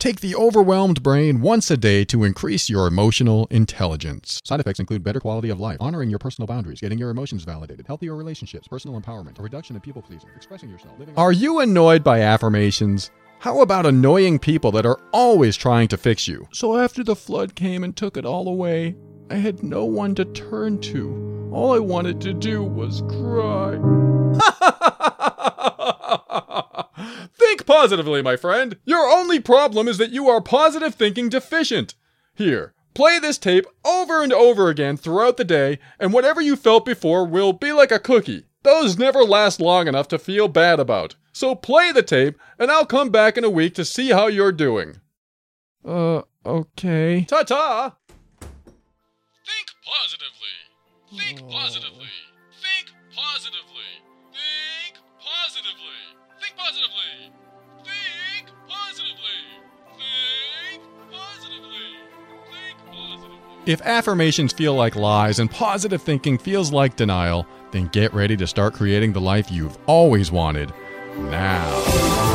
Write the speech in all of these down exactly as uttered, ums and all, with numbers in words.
Take the Overwhelmed Brain once a day to increase your emotional intelligence. Side effects include better quality of life, honoring your personal boundaries, getting your emotions validated, healthier relationships, personal empowerment, a reduction in people-pleasing, expressing yourself. Living Are you annoyed by affirmations? How about annoying people that are always trying to fix you? So after the flood came and took it all away, I had no one to turn to. All I wanted to do was cry. Think positively, my friend. Your only problem is that you are positive thinking deficient. Here, play this tape over and over again throughout the day, and whatever you felt before will be like a cookie. Those never last long enough to feel bad about. So play the tape, and I'll come back in a week to see how you're doing. Uh, okay. Ta-ta! Think positively. Think positively. Think positively. Think positively. Think positively. Think positively. Think positively. Think positively. If affirmations feel like lies and positive thinking feels like denial, then get ready to start creating the life you've always wanted. Now.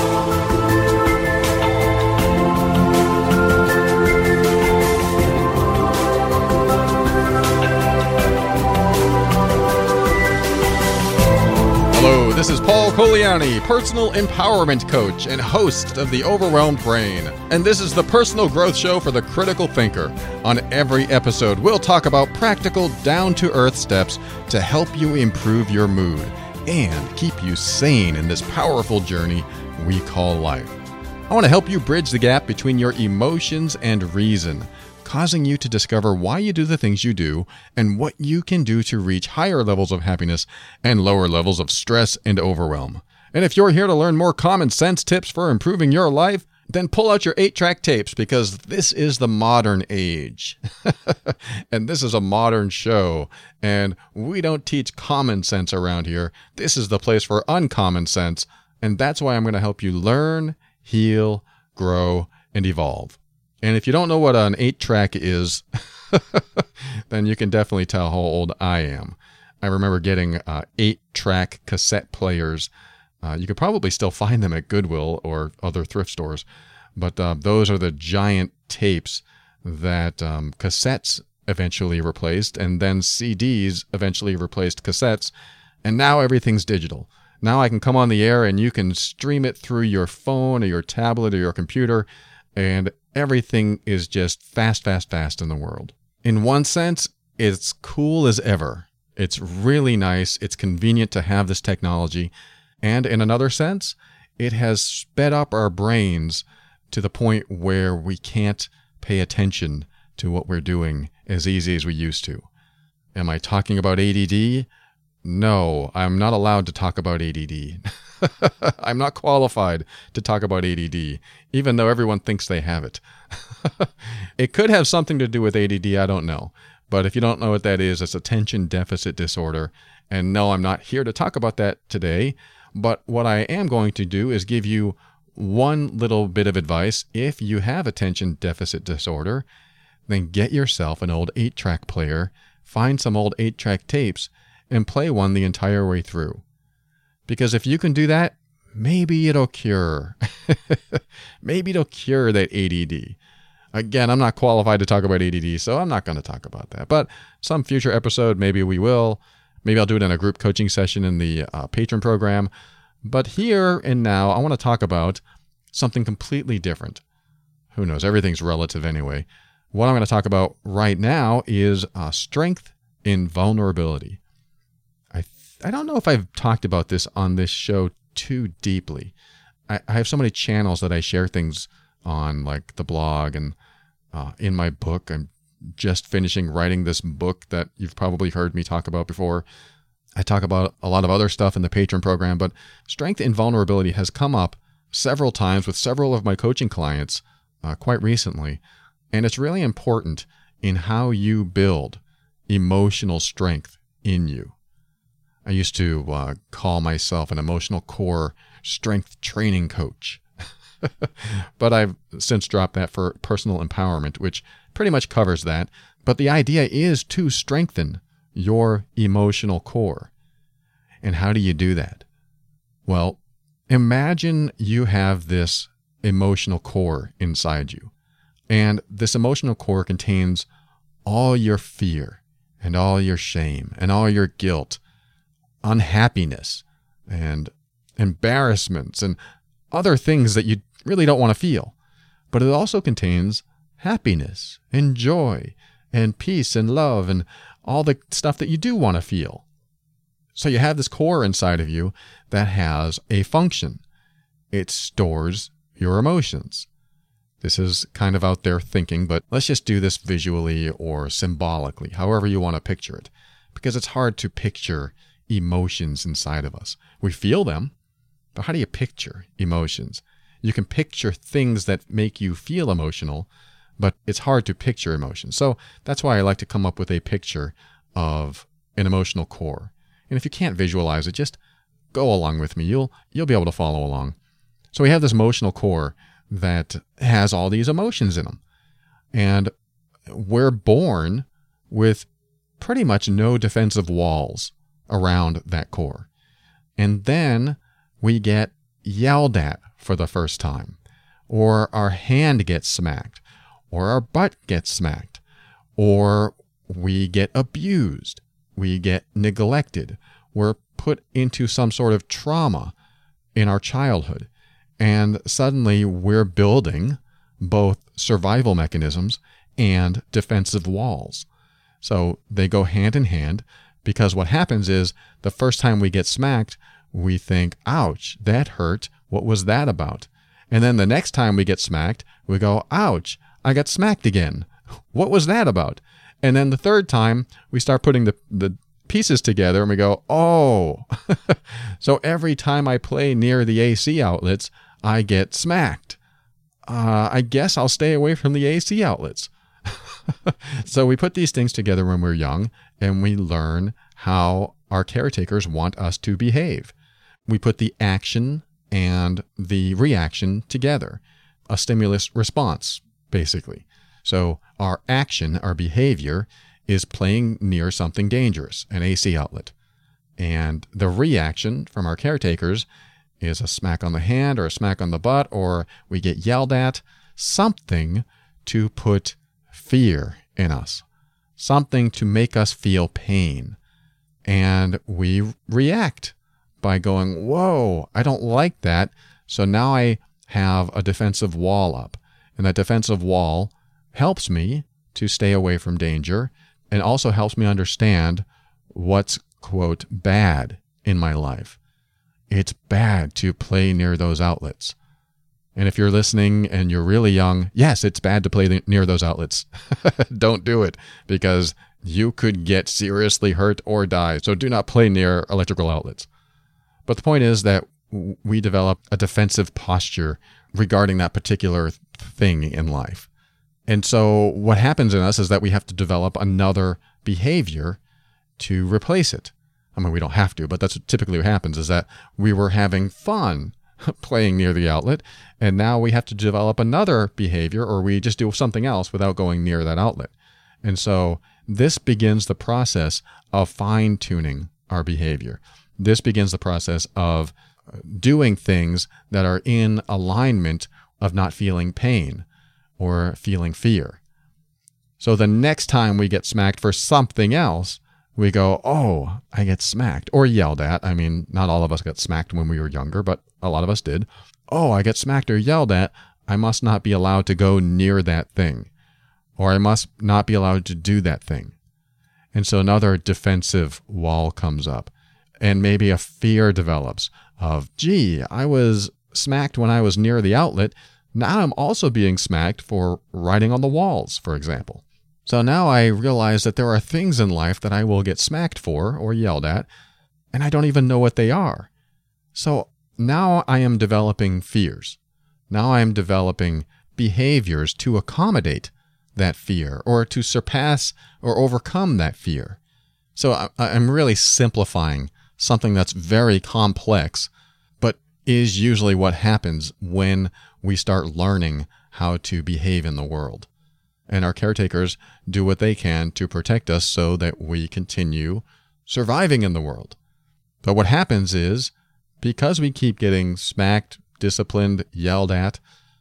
Hello, this is Paul Coliani, personal empowerment coach and host of The Overwhelmed Brain. And this is the personal growth show for the critical thinker. On every episode, we'll talk about practical, down-to-earth steps to help you improve your mood and keep you sane in this powerful journey we call life. I want to help you bridge the gap between your emotions and reason, causing you to discover why you do the things you do and what you can do to reach higher levels of happiness and lower levels of stress and overwhelm. And if you're here to learn more common sense tips for improving your life, then pull out your eight-track tapes, because this is the modern age. And this is a modern show. And we don't teach common sense around here. This is the place for uncommon sense. And that's why I'm going to help you learn, heal, grow, and evolve. And if you don't know what an eight-track is, then you can definitely tell how old I am. I remember getting uh, eight-track cassette players. Uh, you could probably still find them at Goodwill or other thrift stores. But uh, those are the giant tapes that um, cassettes eventually replaced, and then C Ds eventually replaced cassettes. And now everything's digital. Now I can come on the air and you can stream it through your phone or your tablet or your computer, and everything is just fast, fast, fast in the world. In one sense, it's cool as ever. It's really nice. It's convenient to have this technology. And in another sense, it has sped up our brains to the point where we can't pay attention to what we're doing as easy as we used to. Am I talking about A D D? No, I'm not allowed to talk about A D D. I'm not qualified to talk about A D D, even though everyone thinks they have it. It could have something to do with A D D, I don't know. But if you don't know what that is, it's attention deficit disorder. And no, I'm not here to talk about that today. But what I am going to do is give you one little bit of advice. If you have attention deficit disorder, then get yourself an old eight-track player, find some old eight-track tapes, and play one the entire way through. Because if you can do that, maybe it'll cure. Maybe it'll cure that A D D. Again, I'm not qualified to talk about A D D, so I'm not going to talk about that. But some future episode, maybe we will. Maybe I'll do it in a group coaching session in the uh, patron program. But here and now, I want to talk about something completely different. Who knows? Everything's relative anyway. What I'm going to talk about right now is uh, strength in vulnerability. I th- I don't know if I've talked about this on this show too deeply. I, I have so many channels that I share things on, like the blog and uh, in my book. I'm just finishing writing this book that you've probably heard me talk about before. I talk about a lot of other stuff in the patron program, but strength in vulnerability has come up several times with several of my coaching clients uh, quite recently. And it's really important in how you build emotional strength in you. I used to uh, call myself an emotional core strength training coach. But I've since dropped that for personal empowerment, which pretty much covers that. But the idea is to strengthen your emotional core. And how do you do that? Well, imagine you have this emotional core inside you. And this emotional core contains all your fear and all your shame and all your guilt, unhappiness and embarrassments and other things that you really don't want to feel. But it also contains happiness and joy and peace and love and all the stuff that you do want to feel. So you have this core inside of you that has a function. It stores your emotions. This is kind of out there thinking, but let's just do this visually or symbolically, however you want to picture it, because it's hard to picture emotions inside of us. We feel them, but how do you picture emotions? You can picture things that make you feel emotional, but it's hard to picture emotions. So that's why I like to come up with a picture of an emotional core. And if you can't visualize it, just go along with me. You'll you'll be able to follow along. So we have this emotional core that has all these emotions in them. And we're born with pretty much no defensive walls around that core. And then we get yelled at for the first time, or our hand gets smacked, or our butt gets smacked, or we get abused, we get neglected, we're put into some sort of trauma in our childhood. And suddenly we're building both survival mechanisms and defensive walls. So they go hand in hand, because what happens is the first time we get smacked, we think, ouch, that hurt. What was that about? And then the next time we get smacked, we go, ouch, I got smacked again. What was that about? And then the third time, we start putting the, the pieces together and we go, oh, so every time I play near the A C outlets, I get smacked. Uh, I guess I'll stay away from the A C outlets. So we put these things together when we're young, and we learn how our caretakers want us to behave. We put the action and the reaction together, a stimulus response, basically. So our action, our behavior, is playing near something dangerous, an A C outlet. And the reaction from our caretakers is a smack on the hand or a smack on the butt, or we get yelled at, something to put fear in us, something to make us feel pain. And we react by going, whoa, I don't like that. So now I have a defensive wall up. And that defensive wall helps me to stay away from danger and also helps me understand what's, quote, bad in my life. It's bad to play near those outlets. And if you're listening and you're really young, yes, it's bad to play near those outlets. Don't do it, because you could get seriously hurt or die. So do not play near electrical outlets. But the point is that we develop a defensive posture regarding that particular thing in life. And so what happens in us is that we have to develop another behavior to replace it. I mean, we don't have to, but that's what typically what happens, is that we were having fun playing near the outlet, and now we have to develop another behavior, or we just do something else without going near that outlet. And so this begins the process of fine-tuning our behavior. This begins the process of doing things that are in alignment of not feeling pain or feeling fear. So the next time we get smacked for something else, we go, oh, I get smacked or yelled at. I mean, not all of us got smacked when we were younger, but a lot of us did. Oh, I get smacked or yelled at. I must not be allowed to go near that thing, or I must not be allowed to do that thing. And so another defensive wall comes up, and maybe a fear develops of, gee, I was smacked when I was near the outlet. Now I'm also being smacked for writing on the walls, for example. So now I realize that there are things in life that I will get smacked for or yelled at, and I don't even know what they are. So now I am developing fears. Now I am developing behaviors to accommodate that fear, or to surpass or overcome that fear. So I, I'm really simplifying something that's very complex, but is usually what happens when we start learning how to behave in the world. And our caretakers do what they can to protect us so that we continue surviving in the world. But what happens is, because we keep getting smacked, disciplined, yelled at,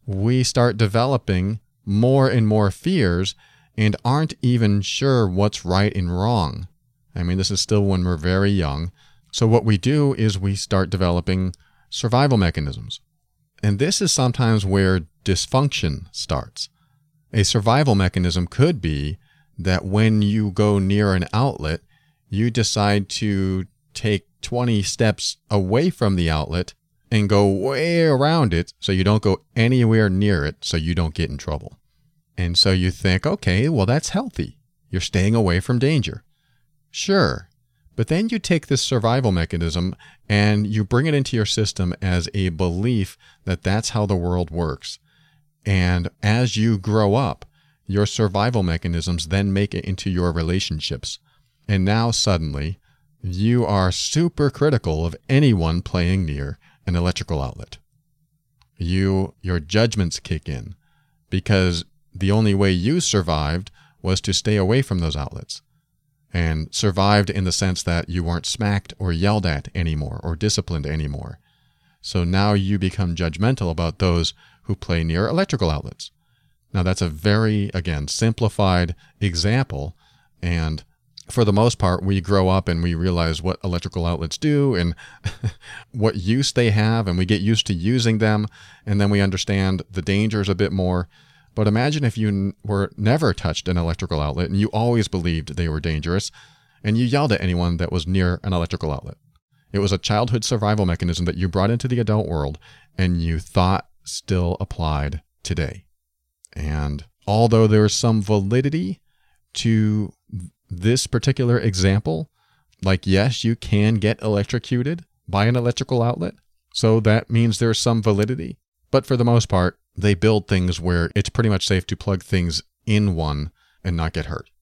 we start developing more and more fears and aren't even sure what's right and wrong. I mean, this is still when we're very young. So what we do is we start developing survival mechanisms. And this is sometimes where dysfunction starts. A survival mechanism could be that when you go near an outlet, you decide to take twenty steps away from the outlet and go way around it so you don't go anywhere near it so you don't get in trouble. And so you think, okay, well, that's healthy. You're staying away from danger. Sure. But then you take this survival mechanism and you bring it into your system as a belief that that's how the world works. And as you grow up, your survival mechanisms then make it into your relationships. And now suddenly, you are super critical of anyone playing near an electrical outlet. You, your judgments kick in because the only way you survived was to stay away from those outlets. And survived in the sense that you weren't smacked or yelled at anymore or disciplined anymore. So now you become judgmental about those who play near electrical outlets. Now that's a very, again, simplified example. And for the most part, we grow up and we realize what electrical outlets do and what use they have, and we get used to using them. And then we understand the dangers a bit more. But imagine if you n- were never touched an electrical outlet and you always believed they were dangerous and you yelled at anyone that was near an electrical outlet. It was a childhood survival mechanism that you brought into the adult world and you thought still applied today. And although there's some validity to this particular example, like yes, you can get electrocuted by an electrical outlet, so that means there's some validity. But for the most part, they build things where it's pretty much safe to plug things in one and not get hurt.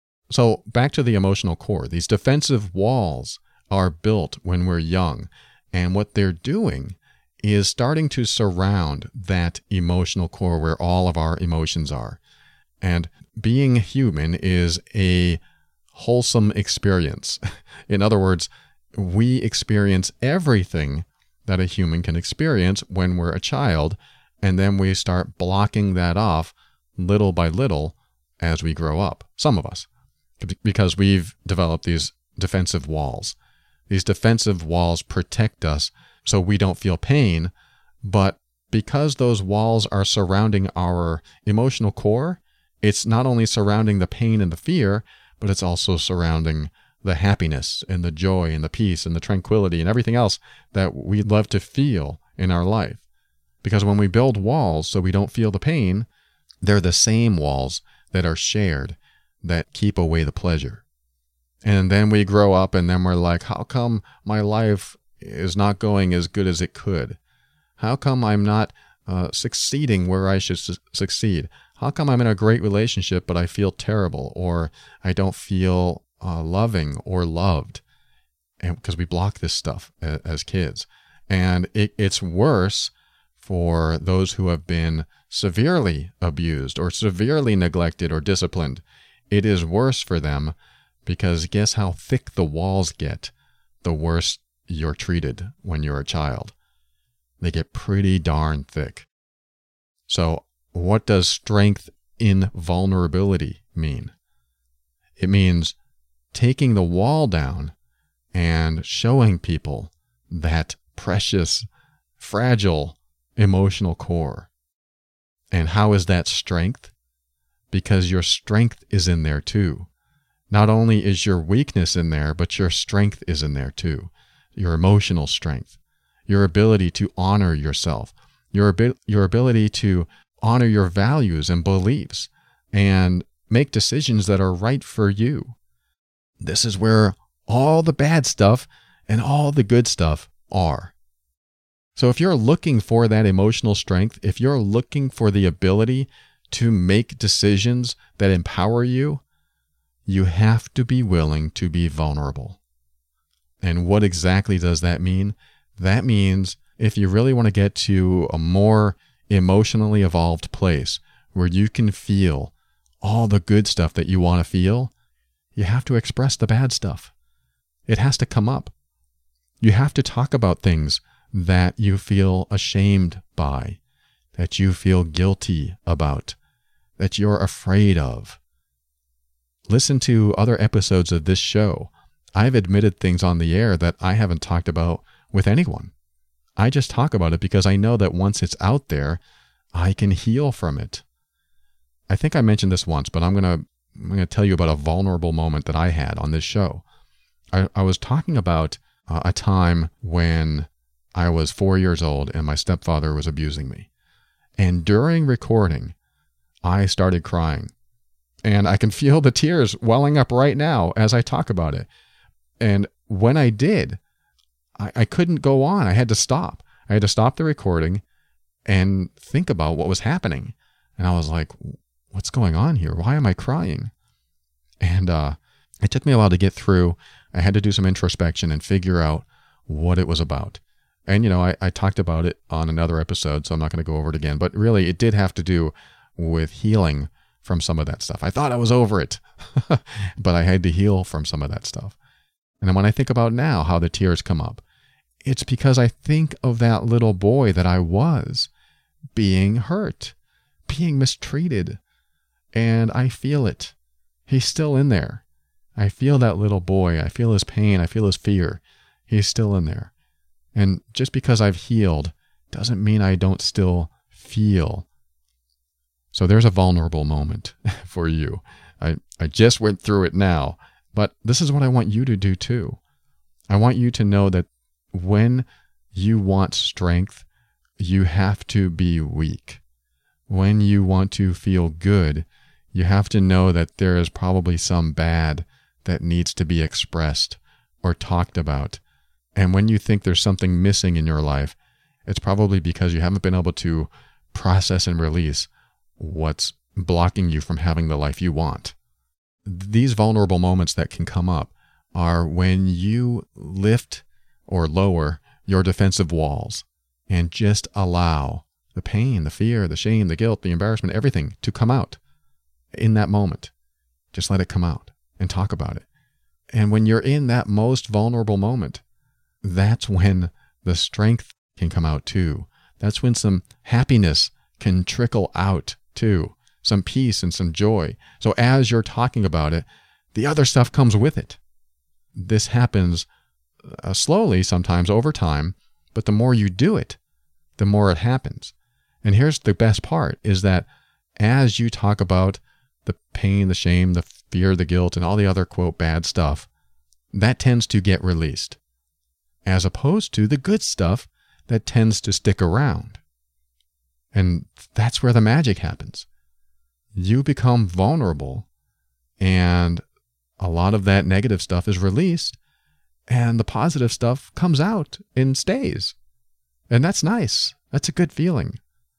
So back to the emotional core. These defensive walls are built when we're young. And what they're doing is starting to surround that emotional core where all of our emotions are. And being human is a wholesome experience. In other words, we experience everything that a human can experience when we're a child. And then we start blocking that off little by little as we grow up. Some of us, because we've developed these defensive walls. These defensive walls protect us so we don't feel pain. But because those walls are surrounding our emotional core, it's not only surrounding the pain and the fear, but it's also surrounding the happiness and the joy and the peace and the tranquility and everything else that we love to feel in our life. Because when we build walls so we don't feel the pain, they're the same walls that are shared that keep away the pleasure. And then we grow up and then we're like, how come my life is not going as good as it could? How come I'm not uh, succeeding where I should su- succeed? How come I'm in a great relationship but I feel terrible, or I don't feel uh, loving or loved? And because we block this stuff as, as kids. And it, it's worse for those who have been severely abused or severely neglected or disciplined. It is worse for them because guess how thick the walls get the worse you're treated when you're a child. They get pretty darn thick. So what does strength in vulnerability mean? It means taking the wall down and showing people that precious, fragile, emotional core. And how is that strength? Because your strength is in there too. Not only is your weakness in there, but your strength is in there too. Your emotional strength, your ability to honor yourself, your, abi- your ability to honor your values and beliefs and make decisions that are right for you. This is where all the bad stuff and all the good stuff are. So if you're looking for that emotional strength, if you're looking for the ability to make decisions that empower you, you have to be willing to be vulnerable. And what exactly does that mean? That means if you really want to get to a more emotionally evolved place where you can feel all the good stuff that you want to feel, you have to express the bad stuff. It has to come up. You have to talk about things that you feel ashamed by, that you feel guilty about, that you're afraid of. Listen to other episodes of this show. I've admitted things on the air that I haven't talked about with anyone. I just talk about it because I know that once it's out there, I can heal from it. I think I mentioned this once, but I'm going to I'm going to tell you about a vulnerable moment that I had on this show. I, I was talking about uh, a time when I was four years old and my stepfather was abusing me. And during recording, I started crying. And I can feel the tears welling up right now as I talk about it. And when I did, I, I couldn't go on. I had to stop. I had to stop the recording and think about what was happening. And I was like, what's going on here? Why am I crying? And uh, it took me a while to get through. I had to do some introspection and figure out what it was about. And, you know, I, I talked about it on another episode, so I'm not going to go over it again. But really, it did have to do with healing from some of that stuff. I thought I was over it, but I had to heal from some of that stuff. And then when I think about now how the tears come up, it's because I think of that little boy that I was being hurt, being mistreated. And I feel it. He's still in there. I feel that little boy. I feel his pain. I feel his fear. He's still in there. And just because I've healed doesn't mean I don't still feel. So there's a vulnerable moment for you. I, I just went through it now, but this is what I want you to do too. I want you to know that when you want strength, you have to be weak. When you want to feel good, you have to know that there is probably some bad that needs to be expressed or talked about. And when you think there's something missing in your life, it's probably because you haven't been able to process and release what's blocking you from having the life you want. These vulnerable moments that can come up are when you lift or lower your defensive walls and just allow the pain, the fear, the shame, the guilt, the embarrassment, everything to come out in that moment. Just let it come out and talk about it. And when you're in that most vulnerable moment, that's when the strength can come out too. That's when some happiness can trickle out too. Some peace and some joy. So as you're talking about it, the other stuff comes with it. This happens uh, slowly, sometimes over time, but the more you do it, the more it happens. And here's the best part, is that as you talk about the pain, the shame, the fear, the guilt, and all the other, quote, bad stuff, that tends to get released, as opposed to the good stuff that tends to stick around. And that's where the magic happens. You become vulnerable, and a lot of that negative stuff is released, and the positive stuff comes out and stays. And that's nice. That's a good feeling.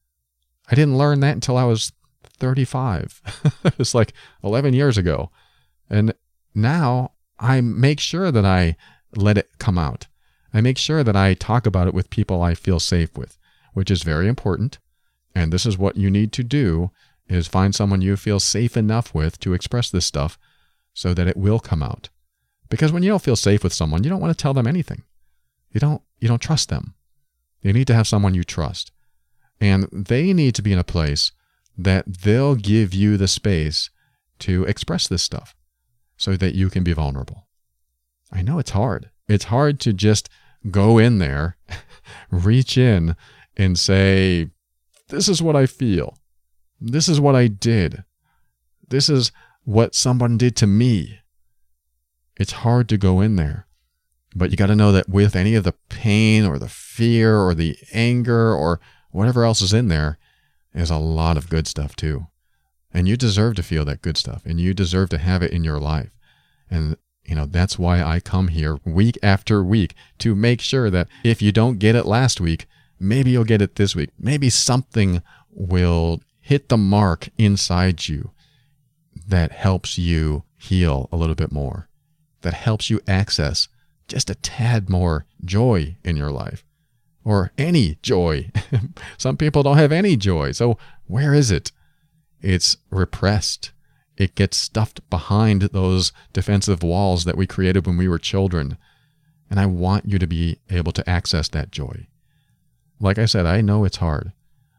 I didn't learn that until I was thirty-five. It was like eleven years ago. And now I make sure that I let it come out. I make sure that I talk about it with people I feel safe with, which is very important. And this is what you need to do, is find someone you feel safe enough with to express this stuff so that it will come out. Because when you don't feel safe with someone, you don't want to tell them anything. You don't, you don't trust them. You need to have someone you trust. And they need to be in a place that they'll give you the space to express this stuff so that you can be vulnerable. I know it's hard. It's hard to just go in there, reach in and say, this is what I feel. This is what I did. This is what someone did to me. It's hard to go in there. But you got to know that with any of the pain or the fear or the anger or whatever else is in there, there's a lot of good stuff too. And you deserve to feel that good stuff, and you deserve to have it in your life. And, you know, that's why I come here week after week to make sure that if you don't get it last week, maybe you'll get it this week. Maybe something will hit the mark inside you that helps you heal a little bit more, that helps you access just a tad more joy in your life, or any joy. Some people don't have any joy. So where is it? It's repressed. It gets stuffed behind those defensive walls that we created when we were children. And I want you to be able to access that joy. Like I said, I know it's hard.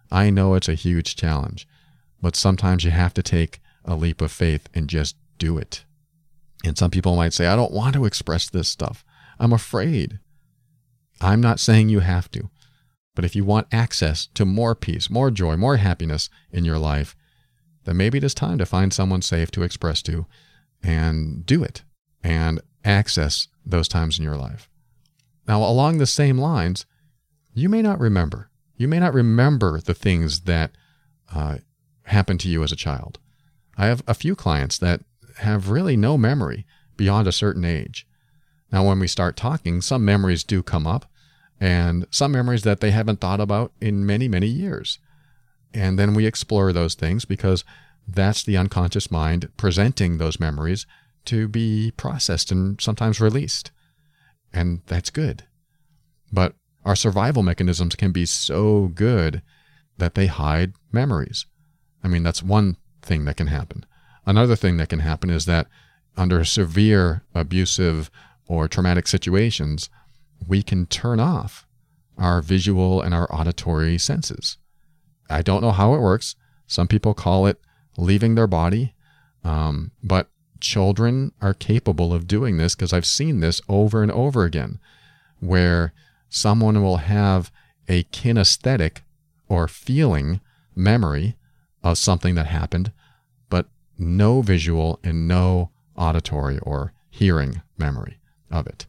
I know it's a huge challenge, but sometimes you have to take a leap of faith and just do it. And some people might say, I don't want to express this stuff. I'm afraid. I'm not saying you have to, but if you want access to more peace, more joy, more happiness in your life, then maybe it is time to find someone safe to express to and do it and access those times in your life. Now, along the same lines, you may not remember. You may not remember the things that uh, happened to you as a child. I have a few clients that have really no memory beyond a certain age. Now, when we start talking, some memories do come up, and some memories that they haven't thought about in many, many years. And then we explore those things because that's the unconscious mind presenting those memories to be processed and sometimes released. And that's good. But our survival mechanisms can be so good that they hide memories. I mean, that's one thing that can happen. Another thing that can happen is that under severe abusive or traumatic situations, we can turn off our visual and our auditory senses. I don't know how it works. Some people call it leaving their body, um, but children are capable of doing this because I've seen this over and over again, where someone will have a kinesthetic or feeling memory of something that happened, but no visual and no auditory or hearing memory of it.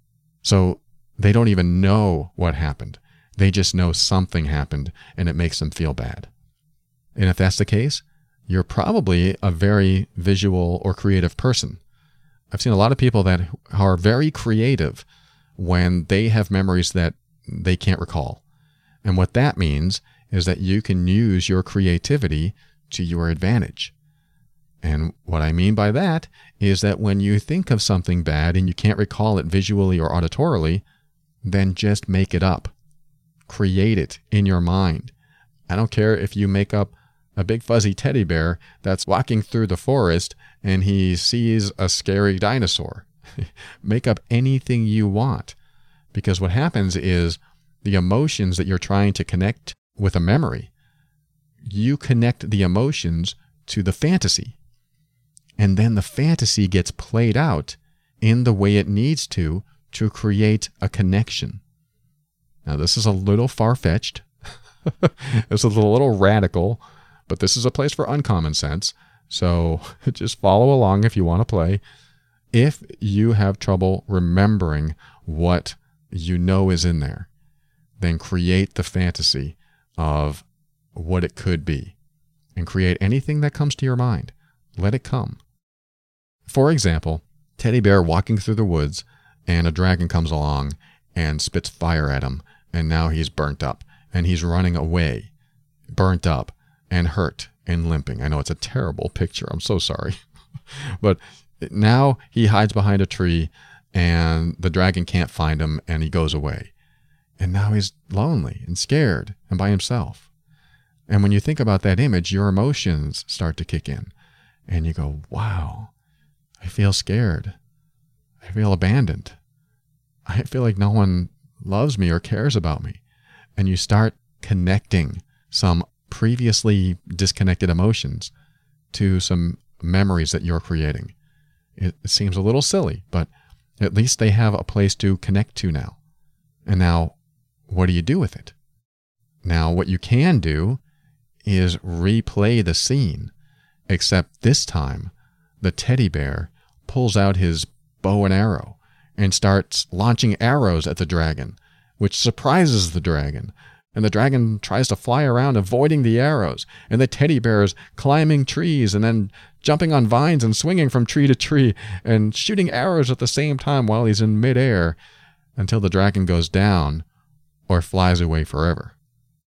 So they don't even know what happened. They just know something happened and it makes them feel bad. And if that's the case, you're probably a very visual or creative person. I've seen a lot of people that are very creative when they have memories that they can't recall. And what that means is that you can use your creativity to your advantage. And what I mean by that is that when you think of something bad and you can't recall it visually or auditorily, then just make it up. Create it in your mind. I don't care if you make up a big fuzzy teddy bear that's walking through the forest and he sees a scary dinosaur. Make up anything you want, because what happens is the emotions that you're trying to connect with a memory, you connect the emotions to the fantasy, and then the fantasy gets played out in the way it needs to to create a connection. Now, this is a little far-fetched. This is a little radical, but this is a place for uncommon sense. So just follow along if you want to play. If you have trouble remembering what you know is in there, then create the fantasy of what it could be and create anything that comes to your mind. Let it come. For example, teddy bear walking through the woods and a dragon comes along and spits fire at him, and now he's burnt up and he's running away, burnt up and hurt and limping. I know it's a terrible picture. I'm so sorry. But now he hides behind a tree and the dragon can't find him and he goes away. And now he's lonely and scared and by himself. And when you think about that image, your emotions start to kick in and you go, wow, I feel scared. I feel abandoned. I feel like no one loves me or cares about me. And you start connecting some previously disconnected emotions to some memories that you're creating. It, it seems a little silly, but at least they have a place to connect to now. And now, what do you do with it? Now, what you can do is replay the scene, except this time, the teddy bear pulls out his bow and arrow and starts launching arrows at the dragon, which surprises the dragon. And the dragon tries to fly around avoiding the arrows, and the teddy bear is climbing trees and then jumping on vines and swinging from tree to tree and shooting arrows at the same time while he's in midair until the dragon goes down or flies away forever.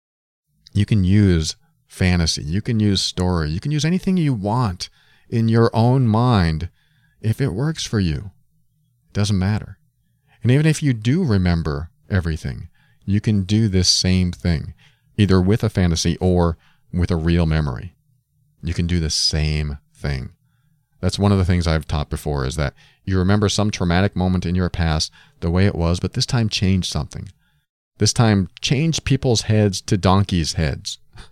You can use fantasy, you can use story, you can use anything you want in your own mind if it works for you. It doesn't matter. And even if you do remember everything, you can do this same thing, either with a fantasy or with a real memory. You can do the same thing. That's one of the things I've taught before, is that you remember some traumatic moment in your past the way it was, but this time change something. This time change people's heads to donkeys' heads.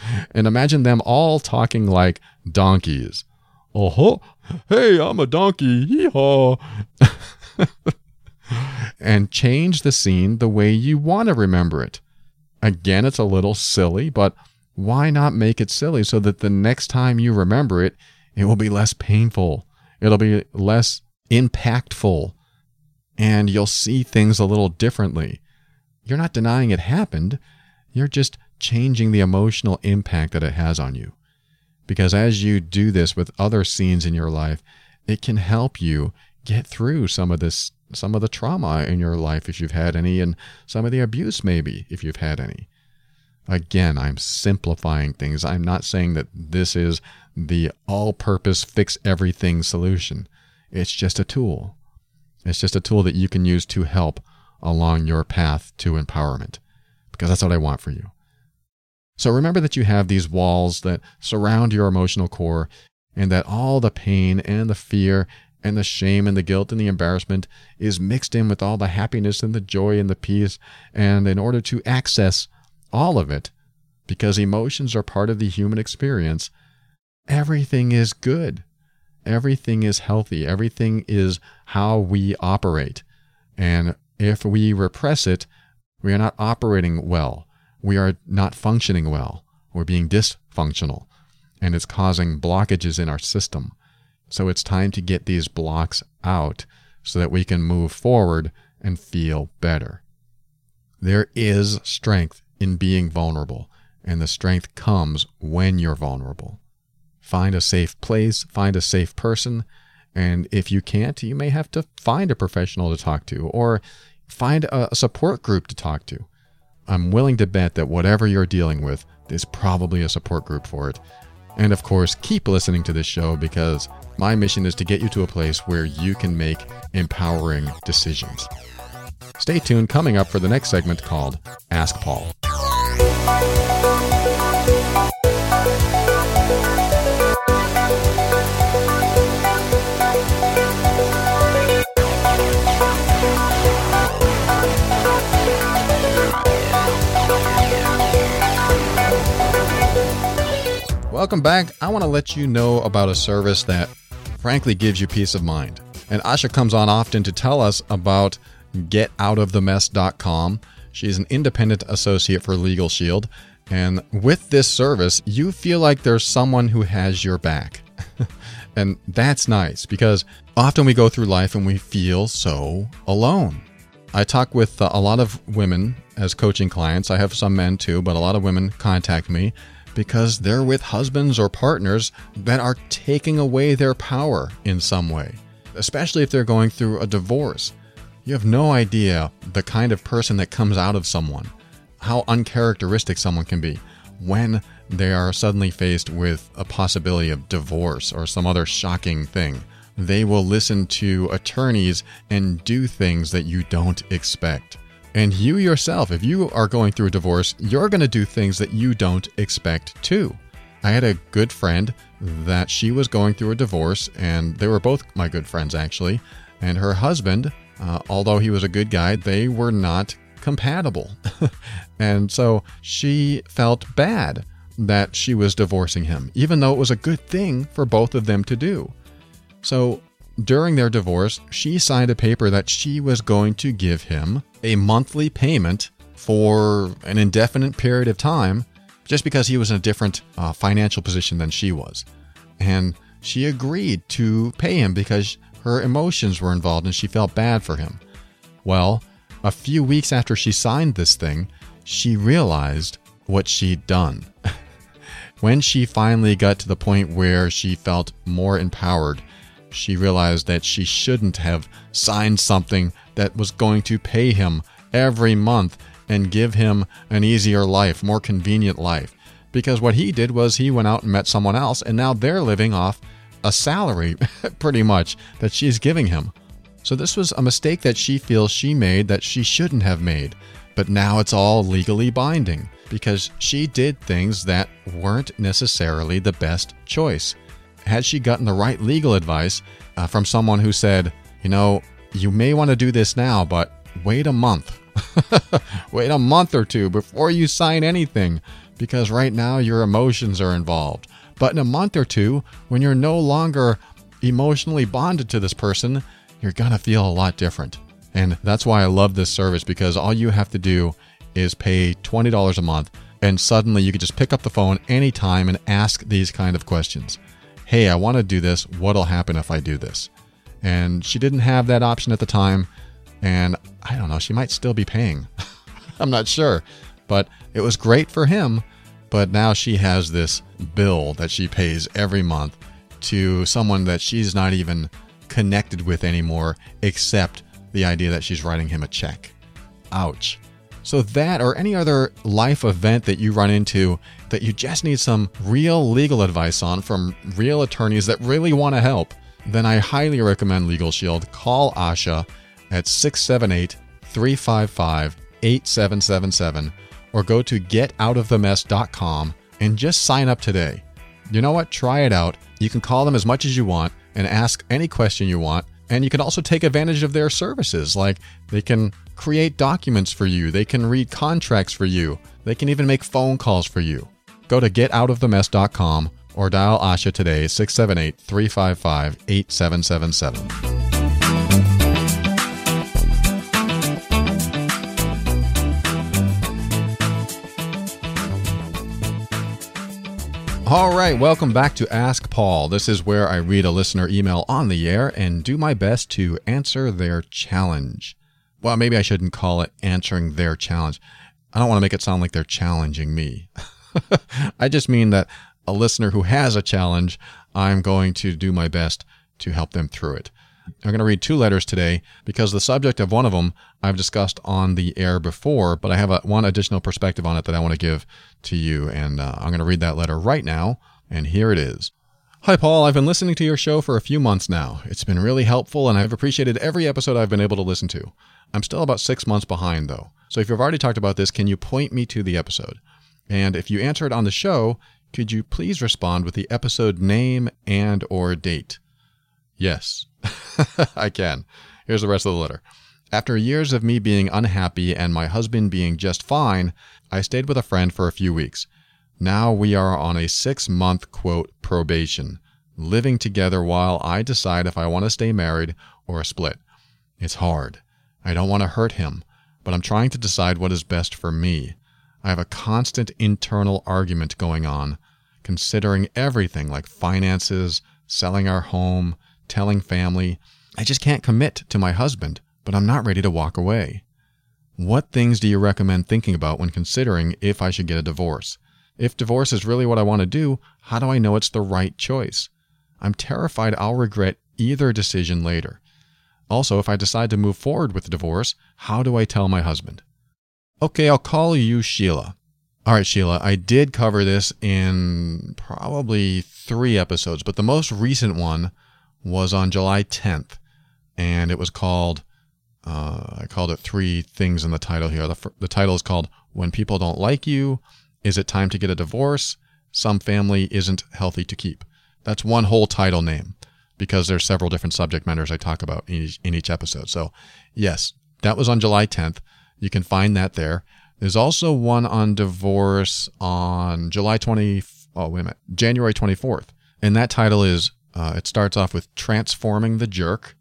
And imagine them all talking like donkeys. Oh, hey, I'm a donkey. Hee-haw. And change the scene the way you want to remember it. Again, it's a little silly, but why not make it silly so that the next time you remember it, it will be less painful. It'll be less impactful. And you'll see things a little differently. You're not denying it happened. You're just changing the emotional impact that it has on you. Because as you do this with other scenes in your life, it can help you get through some of this, some of the trauma in your life if you've had any, and some of the abuse maybe if you've had any. Again, I'm simplifying things. I'm not saying that this is the all-purpose fix-everything solution. It's just a tool. It's just a tool that you can use to help along your path to empowerment, because that's what I want for you. So remember that you have these walls that surround your emotional core, and that all the pain and the fear and the shame and the guilt and the embarrassment is mixed in with all the happiness and the joy and the peace. And in order to access all of it, because emotions are part of the human experience, everything is good. Everything is healthy. Everything is how we operate. And if we repress it, we are not operating well. We are not functioning well. We're being dysfunctional. And it's causing blockages in our system. So it's time to get these blocks out so that we can move forward and feel better. There is strength in being vulnerable, and the strength comes when you're vulnerable. Find a safe place, find a safe person, and if you can't, you may have to find a professional to talk to, or find a support group to talk to. I'm willing to bet that whatever you're dealing with, there's probably a support group for it. And of course, keep listening to this show, because my mission is to get you to a place where you can make empowering decisions. Stay tuned. Coming up for the next segment called Ask Paul. Welcome back. I want to let you know about a service that frankly gives you peace of mind. And Asha comes on often to tell us about get out of the mess dot com. She's an independent associate for Legal Shield. And with this service, you feel like there's someone who has your back. And that's nice, because often we go through life and we feel so alone. I talk with a lot of women as coaching clients. I have some men too, but a lot of women contact me because they're with husbands or partners that are taking away their power in some way, especially if they're going through a divorce. You have no idea the kind of person that comes out of someone, how uncharacteristic someone can be when they are suddenly faced with a possibility of divorce or some other shocking thing. They will listen to attorneys and do things that you don't expect. And you yourself, if you are going through a divorce, you're going to do things that you don't expect too. I had a good friend that she was going through a divorce, and they were both my good friends actually. And her husband, uh, although he was a good guy, they were not compatible. And so she felt bad that she was divorcing him, even though it was a good thing for both of them to do. So during their divorce, she signed a paper that she was going to give him a monthly payment for an indefinite period of time, just because he was in a different uh, financial position than she was. And she agreed to pay him because her emotions were involved and she felt bad for him. Well, a few weeks after she signed this thing, she realized what she'd done. When she finally got to the point where she felt more empowered, she realized that she shouldn't have signed something that was going to pay him every month and give him an easier life, more convenient life. Because what he did was he went out and met someone else, and now they're living off a salary, pretty much, that she's giving him. So this was a mistake that she feels she made that she shouldn't have made. But now it's all legally binding, because she did things that weren't necessarily the best choice. Had she gotten the right legal advice uh, from someone who said, you know, you may want to do this now, but wait a month. Wait a month or two before you sign anything, because right now your emotions are involved. But in a month or two, when you're no longer emotionally bonded to this person, you're going to feel a lot different. And that's why I love this service, because all you have to do is pay twenty dollars a month, and suddenly you can just pick up the phone anytime and ask these kind of questions. Hey, I want to do this. What'll happen if I do this? And she didn't have that option at the time. And I don't know, she might still be paying. I'm not sure. But it was great for him. But now she has this bill that she pays every month to someone that she's not even connected with anymore, except the idea that she's writing him a check. Ouch. So that, or any other life event that you run into that you just need some real legal advice on from real attorneys that really want to help, then I highly recommend Legal Shield. Call Asha at six seven eight, three five five, eight seven seven seven or go to get out of the mess dot com and just sign up today. You know what? Try it out. You can call them as much as you want and ask any question you want. And you can also take advantage of their services, like they can create documents for you, they can read contracts for you, they can even make phone calls for you. Go to get out of the mess dot com or dial Asha today, six seven eight, three five five, eight seven seven seven. All right, welcome back to Ask Paul. This is where I read a listener email on the air and do my best to answer their challenge. Well, maybe I shouldn't call it answering their challenge. I don't want to make it sound like they're challenging me. I just mean that a listener who has a challenge, I'm going to do my best to help them through it. I'm going to read two letters today because the subject of one of them I've discussed on the air before, but I have a, one additional perspective on it that I want to give to you, and uh, I'm going to read that letter right now, and here it is. Hi, Paul. I've been listening to your show for a few months now. It's been really helpful, and I've appreciated every episode I've been able to listen to. I'm still about six months behind, though. So if you've already talked about this, can you point me to the episode? And if you answer it on the show, could you please respond with the episode name and or date? Yes, I can. Here's the rest of the letter. After years of me being unhappy and my husband being just fine, I stayed with a friend for a few weeks. Now we are on a six-month, quote, probation, living together while I decide if I want to stay married or split. It's hard. I don't want to hurt him, but I'm trying to decide what is best for me. I have a constant internal argument going on, considering everything like finances, selling our home, telling family. I just can't commit to my husband, but I'm not ready to walk away. What things do you recommend thinking about when considering if I should get a divorce? If divorce is really what I want to do, how do I know it's the right choice? I'm terrified I'll regret either decision later. Also, if I decide to move forward with the divorce, how do I tell my husband? Okay, I'll call you Sheila. All right, Sheila, I did cover this in probably three episodes, but the most recent one was on July tenth, and it was called, uh, I called it three things in the title here. The, the title is called When People Don't Like You, Is It Time to Get a Divorce? Some Family Isn't Healthy to Keep. That's one whole title name because there's several different subject matters I talk about in each, in each episode. So yes, that was on July tenth. You can find that there. There's also one on divorce on July twentieth, oh, wait a minute, January twenty-fourth. And that title is, uh, it starts off with Transforming the Jerk.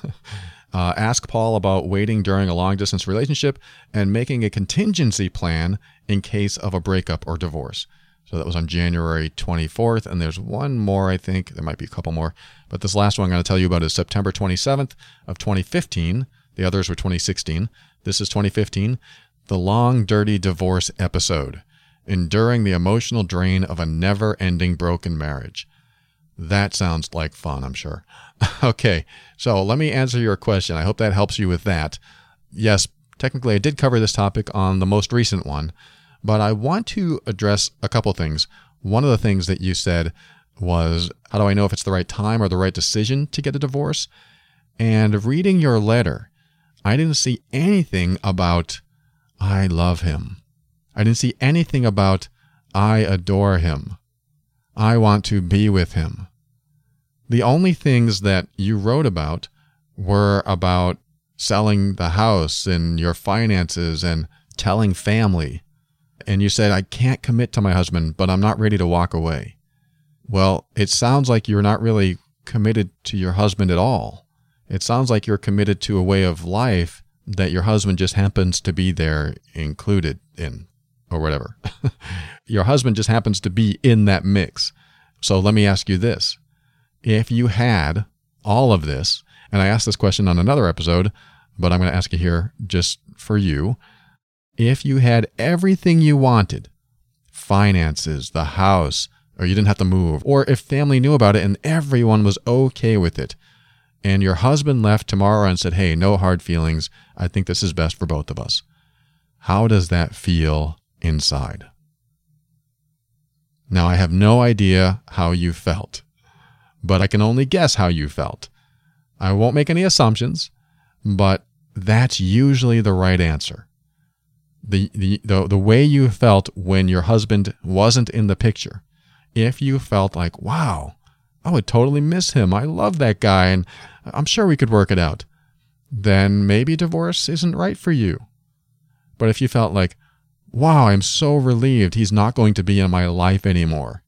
uh, ask Paul about waiting during a long-distance relationship and making a contingency plan in case of a breakup or divorce. So that was on January twenty-fourth. And there's one more, I think. There might be a couple more. But this last one I'm going to tell you about is September twenty-seventh of twenty fifteen. The others were twenty sixteen. This is twenty fifteen. The Long, Dirty Divorce episode. Enduring the emotional drain of a never-ending broken marriage. That sounds like fun, I'm sure. Okay, so let me answer your question. I hope that helps you with that. Yes, technically I did cover this topic on the most recent one, but I want to address a couple things. One of the things that you said was, how do I know if it's the right time or the right decision to get a divorce? And reading your letter, I didn't see anything about, I love him. I didn't see anything about, I adore him. I want to be with him. The only things that you wrote about were about selling the house and your finances and telling family. and you said, I can't commit to my husband, but I'm not ready to walk away. Well, it sounds like you're not really committed to your husband at all. It sounds like you're committed to a way of life that your husband just happens to be there included in, or whatever. Your husband just happens to be in that mix. So let me ask you this. If you had all of this, and I asked this question on another episode, but I'm going to ask you here just for you. If you had everything you wanted, finances, the house, or you didn't have to move, or if family knew about it and everyone was okay with it, and your husband left tomorrow and said, hey, no hard feelings, I think this is best for both of us. How does that feel inside? Now, I have no idea how you felt, but I can only guess how you felt. I won't make any assumptions, but that's usually the right answer. The, the, the, the way you felt when your husband wasn't in the picture, if you felt like, wow, I would totally miss him, I love that guy, and I'm sure we could work it out, then maybe divorce isn't right for you. But if you felt like, wow, I'm so relieved he's not going to be in my life anymore,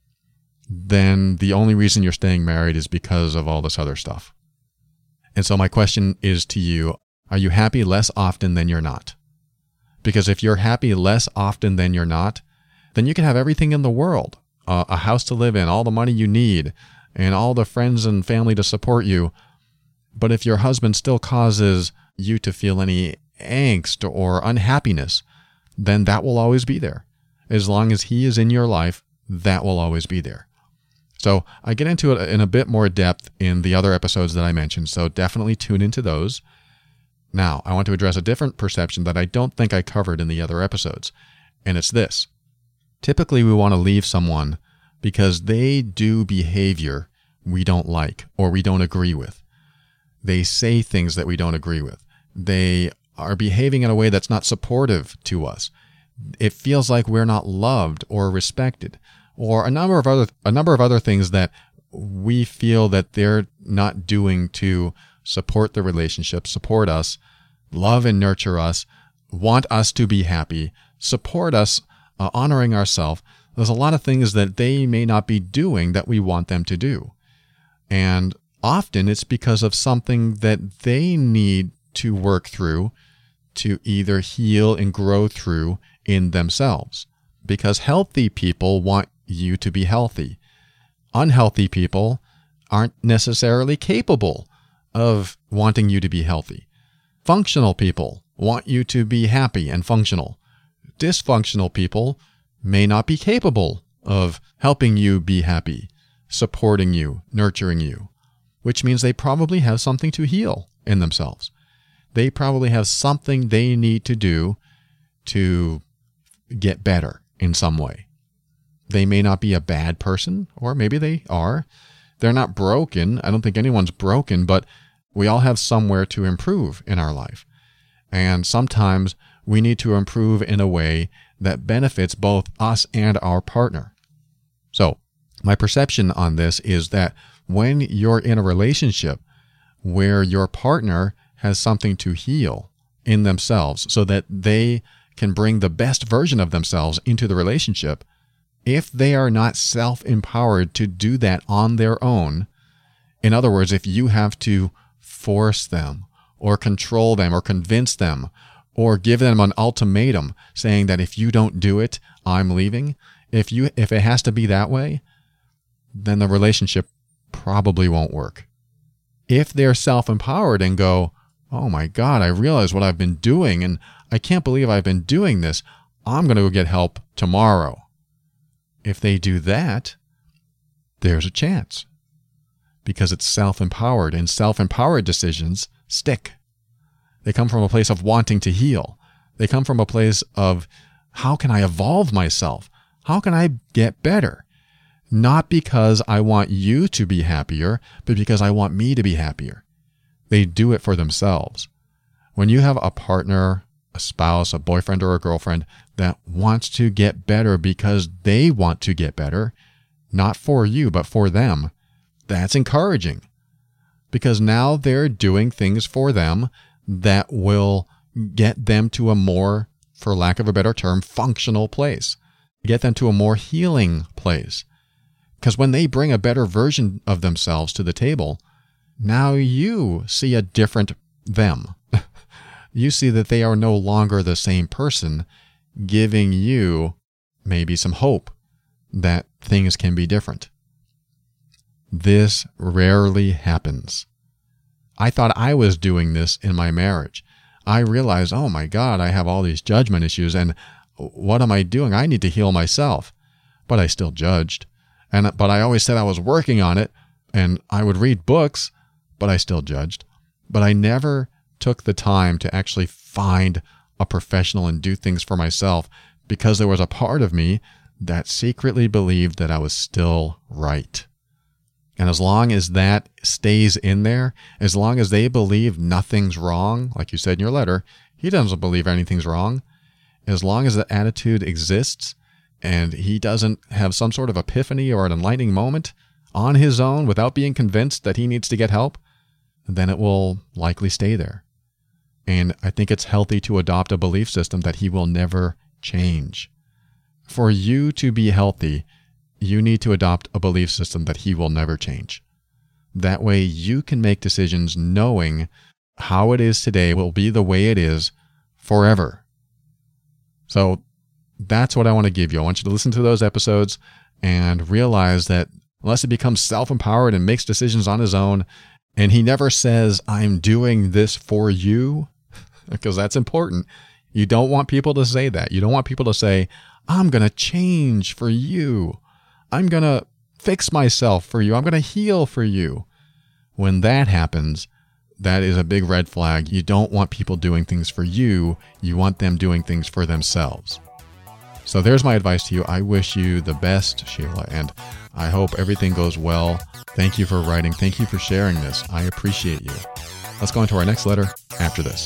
then the only reason you're staying married is because of all this other stuff. And so my question is to you, are you happy less often than you're not? Because if you're happy less often than you're not, then you can have everything in the world, uh, a house to live in, all the money you need, and all the friends and family to support you. But if your husband still causes you to feel any angst or unhappiness, then that will always be there. As long as he is in your life, that will always be there. So I get into it in a bit more depth in the other episodes that I mentioned, so definitely tune into those. Now, I want to address a different perception that I don't think I covered in the other episodes, and it's this. Typically, we want to leave someone because they do behavior we don't like or we don't agree with. They say things that we don't agree with. They are behaving in a way that's not supportive to us. It feels like we're not loved or respected, or a number of other a number of other things that we feel that they're not doing to support the relationship, support us, love and nurture us, want us to be happy, support us, uh, honoring ourselves. There's a lot of things that they may not be doing that we want them to do. And often it's because of something that they need to work through to either heal and grow through in themselves. Because healthy people want you to be healthy. Unhealthy people aren't necessarily capable of wanting you to be healthy. Functional people want you to be happy and functional. Dysfunctional people may not be capable of helping you be happy, supporting you, nurturing you, which means they probably have something to heal in themselves. They probably have something they need to do to get better in some way. They may not be a bad person, or maybe they are. They're not broken. I don't think anyone's broken, but we all have somewhere to improve in our life. And sometimes we need to improve in a way that benefits both us and our partner. So my perception on this is that when you're in a relationship where your partner has something to heal in themselves so that they can bring the best version of themselves into the relationship, if they are not self-empowered to do that on their own, in other words, if you have to force them or control them or convince them or give them an ultimatum saying that if you don't do it, I'm leaving, if you if it has to be that way, then the relationship probably won't work. If they're self-empowered and go, oh my God, I realize what I've been doing and I can't believe I've been doing this, I'm going to go get help tomorrow. If they do that, there's a chance. Because it's self-empowered, and self-empowered decisions stick. They come from a place of wanting to heal. They come from a place of, how can I evolve myself? How can I get better? Not because I want you to be happier, but because I want me to be happier. They do it for themselves. When you have a partner, a spouse, a boyfriend or a girlfriend that wants to get better because they want to get better, not for you, but for them, that's encouraging. Because now they're doing things for them that will get them to a more for lack of a better term, functional place. Get them to a more healing place. Because when they bring a better version of themselves to the table, now you see a different them. You see that they are no longer the same person, giving you maybe some hope that things can be different. This rarely happens. I thought I was doing this in my marriage. I realized, oh my God, I have all these judgment issues, and what am I doing? I need to heal myself. But I still judged. And but I always said I was working on it, and I would read books, but I still judged. But I never took the time to actually find a professional and do things for myself, because there was a part of me that secretly believed that I was still right. And as long as that stays in there, as long as they believe nothing's wrong, like you said in your letter, he doesn't believe anything's wrong. As long as that attitude exists and he doesn't have some sort of epiphany or an enlightening moment on his own without being convinced that he needs to get help, then it will likely stay there. And I think it's healthy to adopt a belief system that he will never change. For you to be healthy, you need to adopt a belief system that he will never change. That way you can make decisions knowing how it is today will be the way it is forever. So that's what I want to give you. I want you to listen to those episodes and realize that unless he becomes self-empowered and makes decisions on his own, and he never says, I'm doing this for you, because that's important. You don't want people to say that. You don't want people to say, I'm going to change for you. I'm going to fix myself for you. I'm going to heal for you. When that happens, that is a big red flag. You don't want people doing things for you. You want them doing things for themselves. So there's my advice to you. I wish you the best, Sheila, and I hope everything goes well. Thank you for writing. Thank you for sharing this. I appreciate you. Let's go into our next letter after this.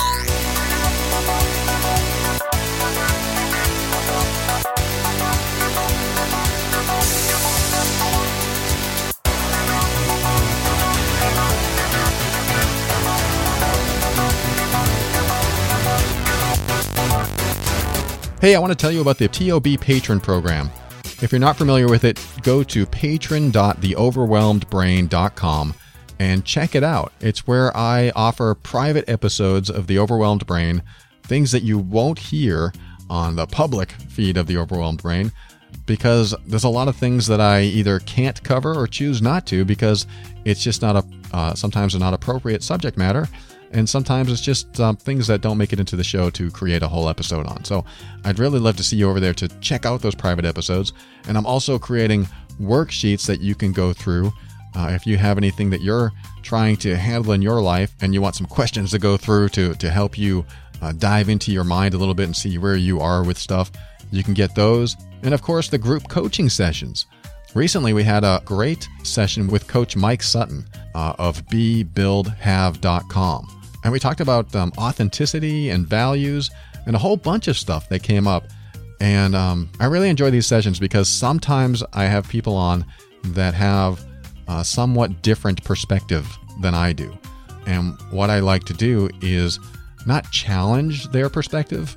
Hey, I want to tell you about the T O B Patron Program. If you're not familiar with it, go to patron dot the overwhelmed brain dot com and check it out. It's where I offer private episodes of The Overwhelmed Brain, things that you won't hear on the public feed of The Overwhelmed Brain, because there's a lot of things that I either can't cover or choose not to because it's just not a uh, sometimes not appropriate subject matter. And sometimes it's just um, things that don't make it into the show to create a whole episode on. So I'd really love to see you over there to check out those private episodes. And I'm also creating worksheets that you can go through. Uh, if you have anything that you're trying to handle in your life and you want some questions to go through to, to help you uh, dive into your mind a little bit and see where you are with stuff, you can get those. And of course, the group coaching sessions. Recently, we had a great session with Coach Mike Sutton uh, of be build have dot com. And we talked about um, authenticity and values and a whole bunch of stuff that came up. And um, I really enjoy these sessions because sometimes I have people on that have a somewhat different perspective than I do. And what I like to do is not challenge their perspective,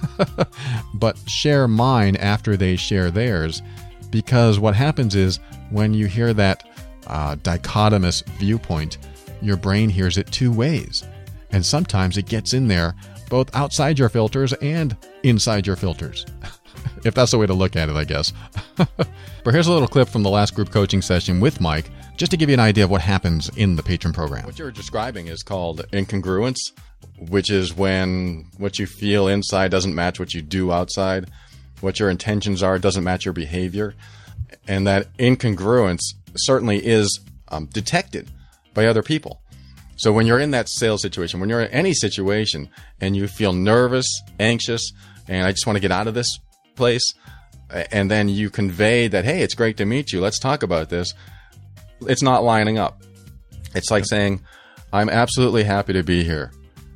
but share mine after they share theirs. Because what happens is when you hear that uh, dichotomous viewpoint, your brain hears it two ways. And sometimes it gets in there, both outside your filters and inside your filters. If that's the way to look at it, I guess. But here's a little clip from the last group coaching session with Mike, just to give you an idea of what happens in the patron program. What you're describing is called incongruence, which is when what you feel inside doesn't match what you do outside. What your intentions are doesn't match your behavior. And that incongruence certainly is um, detected by other people. So when you're in that sales situation, when you're in any situation and you feel nervous, anxious, and I just want to get out of this place, and then you convey that, hey, it's great to meet you, let's talk about this, it's not lining up. It's like saying, I'm absolutely happy to be here.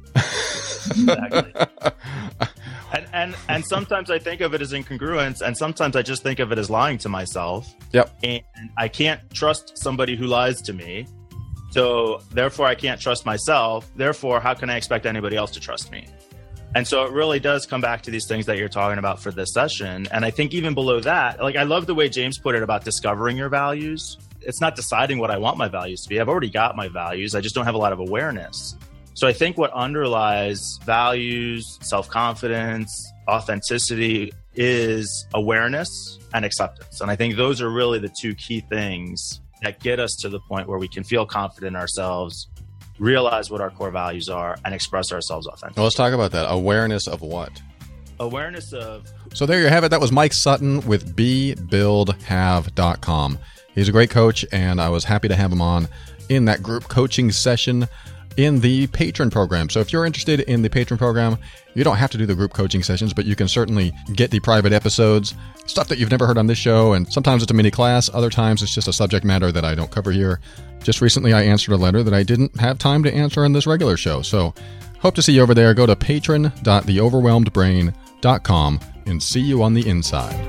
Exactly. and, and and sometimes I think of it as incongruence, and sometimes I just think of it as lying to myself. Yep. And I can't trust somebody who lies to me. So therefore, I can't trust myself. Therefore, how can I expect anybody else to trust me? And so it really does come back to these things that you're talking about for this session. And I think even below that, like I love the way James put it about discovering your values. It's not deciding what I want my values to be. I've already got my values. I just don't have a lot of awareness. So I think what underlies values, self-confidence, authenticity is awareness and acceptance. And I think those are really the two key things that get us to the point where we can feel confident in ourselves, realize what our core values are, and express ourselves authentically. Well, let's talk about that. Awareness of what? Awareness of... So there you have it. That was Mike Sutton with be build have dot com. He's a great coach, and I was happy to have him on in that group coaching session in the Patron program. So if you're interested in the Patron program, you don't have to do the group coaching sessions, but you can certainly get the private episodes, stuff that you've never heard on this show. And sometimes it's a mini class. Other times it's just a subject matter that I don't cover here. Just recently, I answered a letter that I didn't have time to answer on this regular show. So hope to see you over there. Go to patron dot the overwhelmed brain dot com and see you on the inside.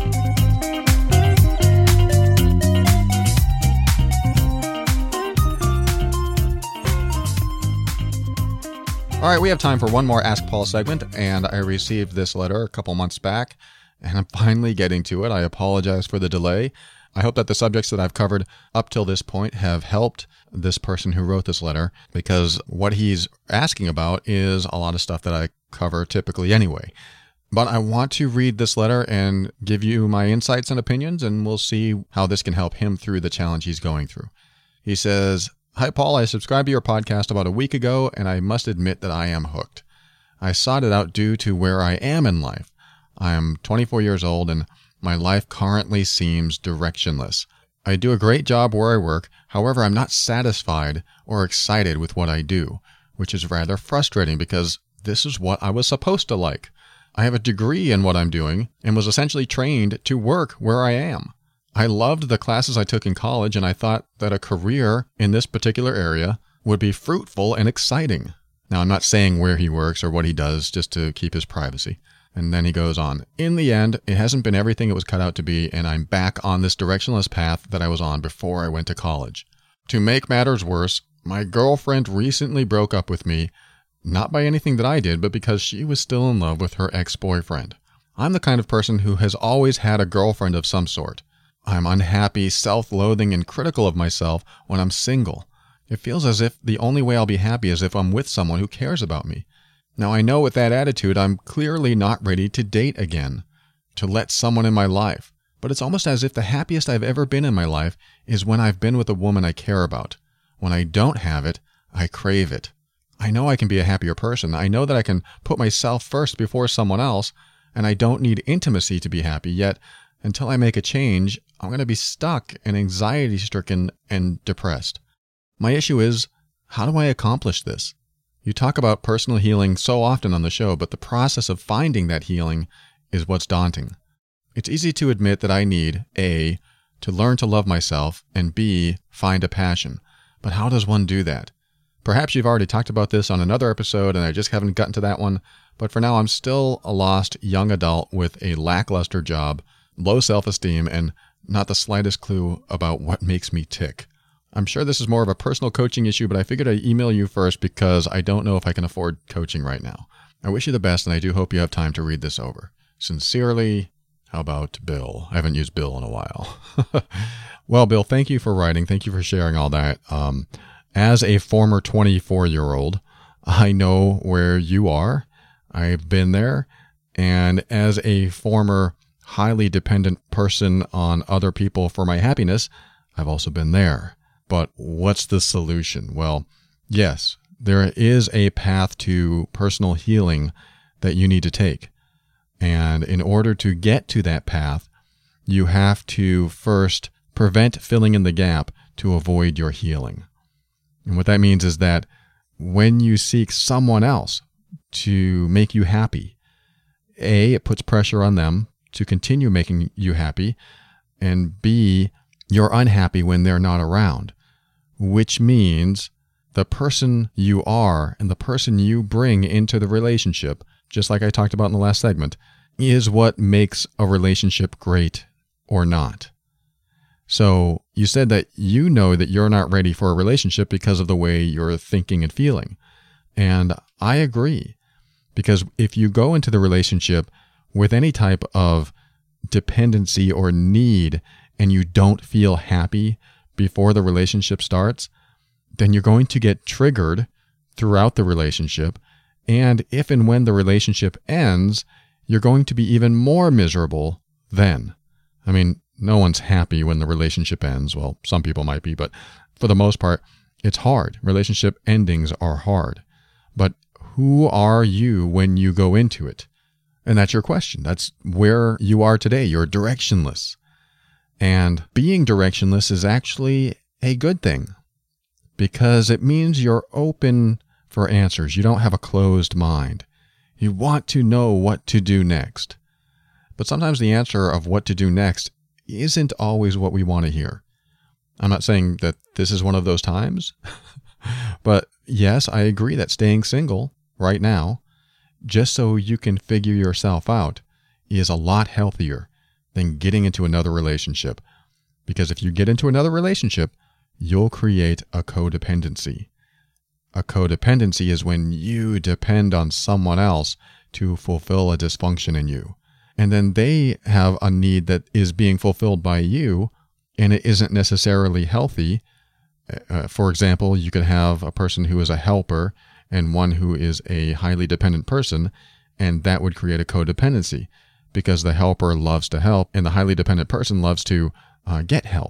All right, we have time for one more Ask Paul segment, and I received this letter a couple months back, and I'm finally getting to it. I apologize for the delay. I hope that the subjects that I've covered up till this point have helped this person who wrote this letter, because what he's asking about is a lot of stuff that I cover typically anyway. But I want to read this letter and give you my insights and opinions, and we'll see how this can help him through the challenge he's going through. He says, "Hi, Paul. I subscribed to your podcast about a week ago, and I must admit that I am hooked. I sought it out due to where I am in life. I am twenty-four years old, and my life currently seems directionless. I do a great job where I work. However, I'm not satisfied or excited with what I do, which is rather frustrating because this is what I was supposed to like. I have a degree in what I'm doing and was essentially trained to work where I am. I loved the classes I took in college, and I thought that a career in this particular area would be fruitful and exciting." Now, I'm not saying where he works or what he does just to keep his privacy. And then he goes on, "In the end, it hasn't been everything it was cut out to be, and I'm back on this directionless path that I was on before I went to college. To make matters worse, my girlfriend recently broke up with me, not by anything that I did, but because she was still in love with her ex-boyfriend. I'm the kind of person who has always had a girlfriend of some sort. I'm unhappy, self-loathing, and critical of myself when I'm single. It feels as if the only way I'll be happy is if I'm with someone who cares about me. Now, I know with that attitude, I'm clearly not ready to date again, to let someone in my life. But it's almost as if the happiest I've ever been in my life is when I've been with a woman I care about. When I don't have it, I crave it. I know I can be a happier person. I know that I can put myself first before someone else, and I don't need intimacy to be happy, yet until I make a change, I'm going to be stuck and anxiety-stricken and depressed. My issue is, how do I accomplish this? You talk about personal healing so often on the show, but the process of finding that healing is what's daunting. It's easy to admit that I need, A, to learn to love myself, and B, find a passion. But how does one do that? Perhaps you've already talked about this on another episode, and I just haven't gotten to that one, but for now I'm still a lost young adult with a lackluster job, low self-esteem, and not the slightest clue about what makes me tick. I'm sure this is more of a personal coaching issue, but I figured I'd email you first because I don't know if I can afford coaching right now. I wish you the best, and I do hope you have time to read this over. Sincerely, how about Bill? I haven't used Bill in a while. Well, Bill, thank you for writing. Thank you for sharing all that. Um, as a former twenty-four-year-old, I know where you are. I've been there. And as a former highly dependent person on other people for my happiness, I've also been there. But what's the solution? Well, yes, there is a path to personal healing that you need to take. And in order to get to that path, you have to first prevent filling in the gap to avoid your healing. And what that means is that when you seek someone else to make you happy, A, it puts pressure on them to continue making you happy, and B, you're unhappy when they're not around, which means the person you are and the person you bring into the relationship, just like I talked about in the last segment, is what makes a relationship great or not. So you said that you know that you're not ready for a relationship because of the way you're thinking and feeling. And I agree. Because if you go into the relationship with any type of dependency or need and you don't feel happy before the relationship starts, then you're going to get triggered throughout the relationship. And if and when the relationship ends, you're going to be even more miserable then. I mean, no one's happy when the relationship ends. Well, some people might be, but for the most part, it's hard. Relationship endings are hard. But who are you when you go into it? And that's your question. That's where you are today. You're directionless. And being directionless is actually a good thing because it means you're open for answers. You don't have a closed mind. You want to know what to do next. But sometimes the answer of what to do next isn't always what we want to hear. I'm not saying that this is one of those times, but yes, I agree that staying single right now, just so you can figure yourself out, is a lot healthier than getting into another relationship. Because if you get into another relationship, you'll create a codependency. A codependency is when you depend on someone else to fulfill a dysfunction in you. And then they have a need that is being fulfilled by you, and it isn't necessarily healthy. Uh, for example, you could have a person who is a helper and one who is a highly dependent person, and that would create a codependency because the helper loves to help and the highly dependent person loves to uh, get help.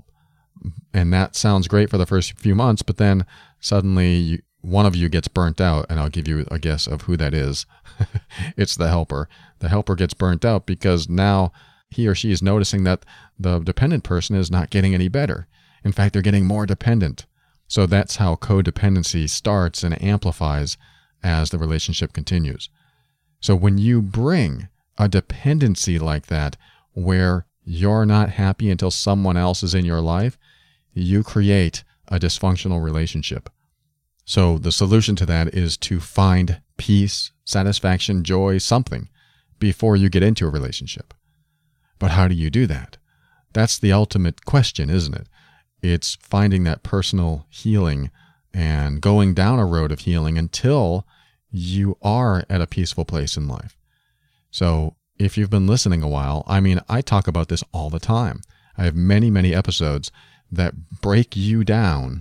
And that sounds great for the first few months, but then suddenly you, one of you gets burnt out, and I'll give you a guess of who that is. It's the helper. The helper gets burnt out because now he or she is noticing that the dependent person is not getting any better. In fact, they're getting more dependent. So that's how codependency starts and amplifies as the relationship continues. So when you bring a dependency like that, where you're not happy until someone else is in your life, you create a dysfunctional relationship. So the solution to that is to find peace, satisfaction, joy, something before you get into a relationship. But how do you do that? That's the ultimate question, isn't it? It's finding that personal healing and going down a road of healing until you are at a peaceful place in life. So if you've been listening a while, I mean, I talk about this all the time. I have many, many episodes that break you down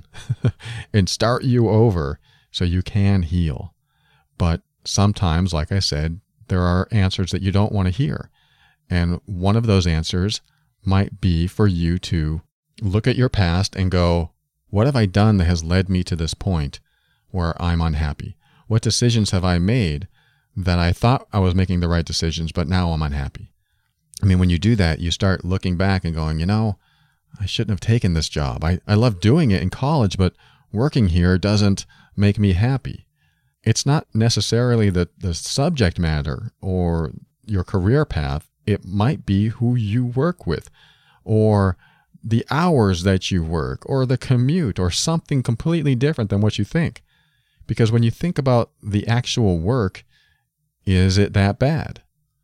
and start you over so you can heal. But sometimes, like I said, there are answers that you don't want to hear. And one of those answers might be for you to look at your past and go, what have I done that has led me to this point where I'm unhappy? What decisions have I made that I thought I was making the right decisions, but now I'm unhappy? I mean, when you do that, you start looking back and going, you know, I shouldn't have taken this job. I, I love doing it in college, but working here doesn't make me happy. It's not necessarily the, the subject matter or your career path. It might be who you work with or the hours that you work or the commute or something completely different than what you think. Because when you think about the actual work, is it that bad?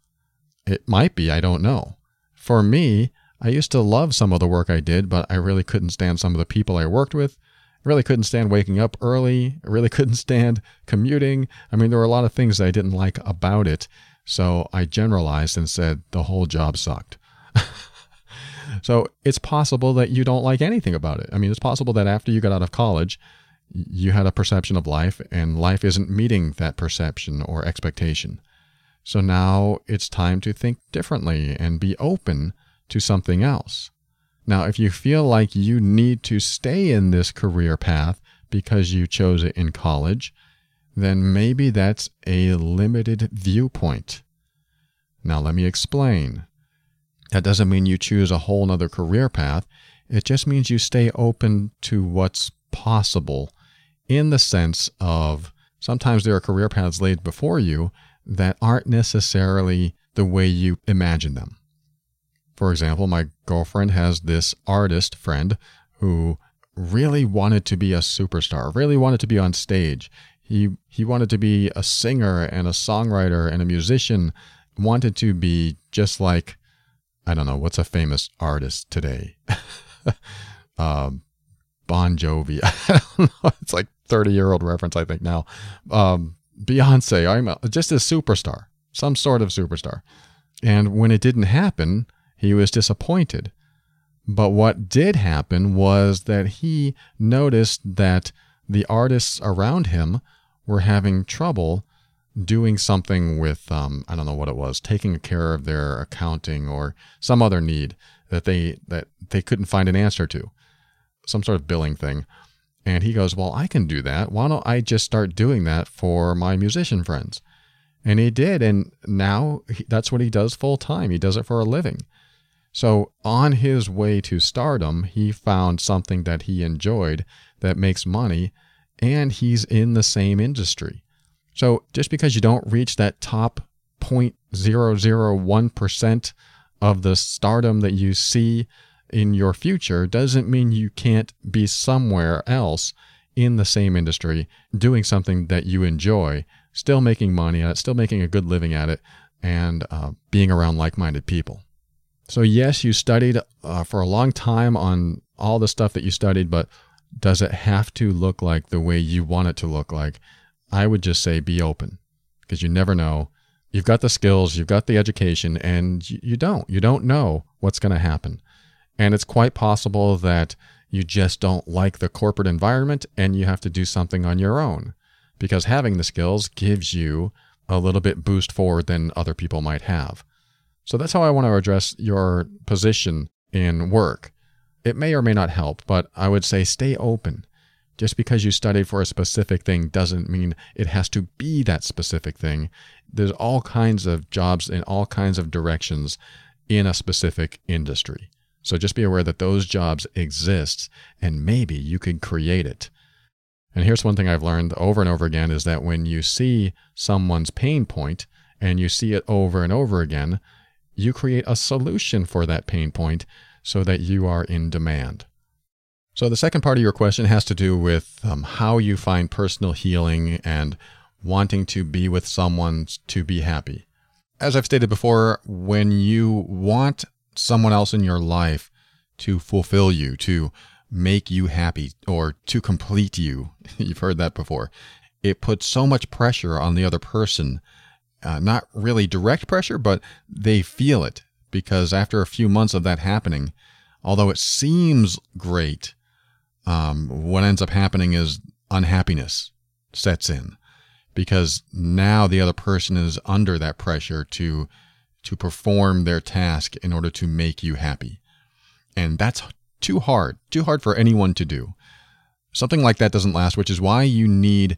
It might be, I don't know. For me, I used to love some of the work I did, but I really couldn't stand some of the people I worked with. I really couldn't stand waking up early. I really couldn't stand commuting. I mean, there were a lot of things that I didn't like about it. So I generalized and said the whole job sucked. So it's possible that you don't like anything about it. I mean, it's possible that after you got out of college, you had a perception of life and life isn't meeting that perception or expectation. So now it's time to think differently and be open to something else. Now, if you feel like you need to stay in this career path because you chose it in college, then maybe that's a limited viewpoint. Now, let me explain. That doesn't mean you choose a whole nother career path. It just means you stay open to what's possible in the sense of sometimes there are career paths laid before you that aren't necessarily the way you imagine them. For example, my girlfriend has this artist friend who really wanted to be a superstar, really wanted to be on stage. He he wanted to be a singer and a songwriter and a musician, wanted to be just like, I don't know, what's a famous artist today? um, Bon Jovi. I don't know. It's like thirty-year-old reference, I think now. Um, Beyonce, I'm a, just a superstar, some sort of superstar. And when it didn't happen, he was disappointed. But what did happen was that he noticed that the artists around him were having trouble doing something with, um, I don't know what it was, taking care of their accounting or some other need that they that they couldn't find an answer to, some sort of billing thing. And he goes, well, I can do that. Why don't I just start doing that for my musician friends? And he did. And now he, that's what he does full time. He does it for a living. So on his way to stardom, he found something that he enjoyed that makes money, and he's in the same industry. So just because you don't reach that top zero point zero zero one percent of the stardom that you see in your future doesn't mean you can't be somewhere else in the same industry doing something that you enjoy, still making money at it, still making a good living at it, and uh, being around like-minded people. So yes, you studied uh, for a long time on all the stuff that you studied, but does it have to look like the way you want it to look like? I would just say be open, because you never know. You've got the skills, you've got the education, and you don't. You don't know what's going to happen. And it's quite possible that you just don't like the corporate environment and you have to do something on your own, because having the skills gives you a little bit boost forward than other people might have. So that's how I want to address your position in work. It may or may not help, but I would say stay open. Just because you studied for a specific thing doesn't mean it has to be that specific thing. There's all kinds of jobs in all kinds of directions in a specific industry. So just be aware that those jobs exist, and maybe you could create it. And here's one thing I've learned over and over again is that when you see someone's pain point and you see it over and over again, you create a solution for that pain point so that you are in demand. So the second part of your question has to do with um, how you find personal healing and wanting to be with someone to be happy. As I've stated before, when you want someone else in your life to fulfill you, to make you happy, or to complete you, you've heard that before, it puts so much pressure on the other person. Uh, not really direct pressure, but they feel it, because after a few months of that happening, although it seems great, um, what ends up happening is unhappiness sets in, because now the other person is under that pressure to to perform their task in order to make you happy. And that's too hard, too hard for anyone to do. Something like that doesn't last, which is why you need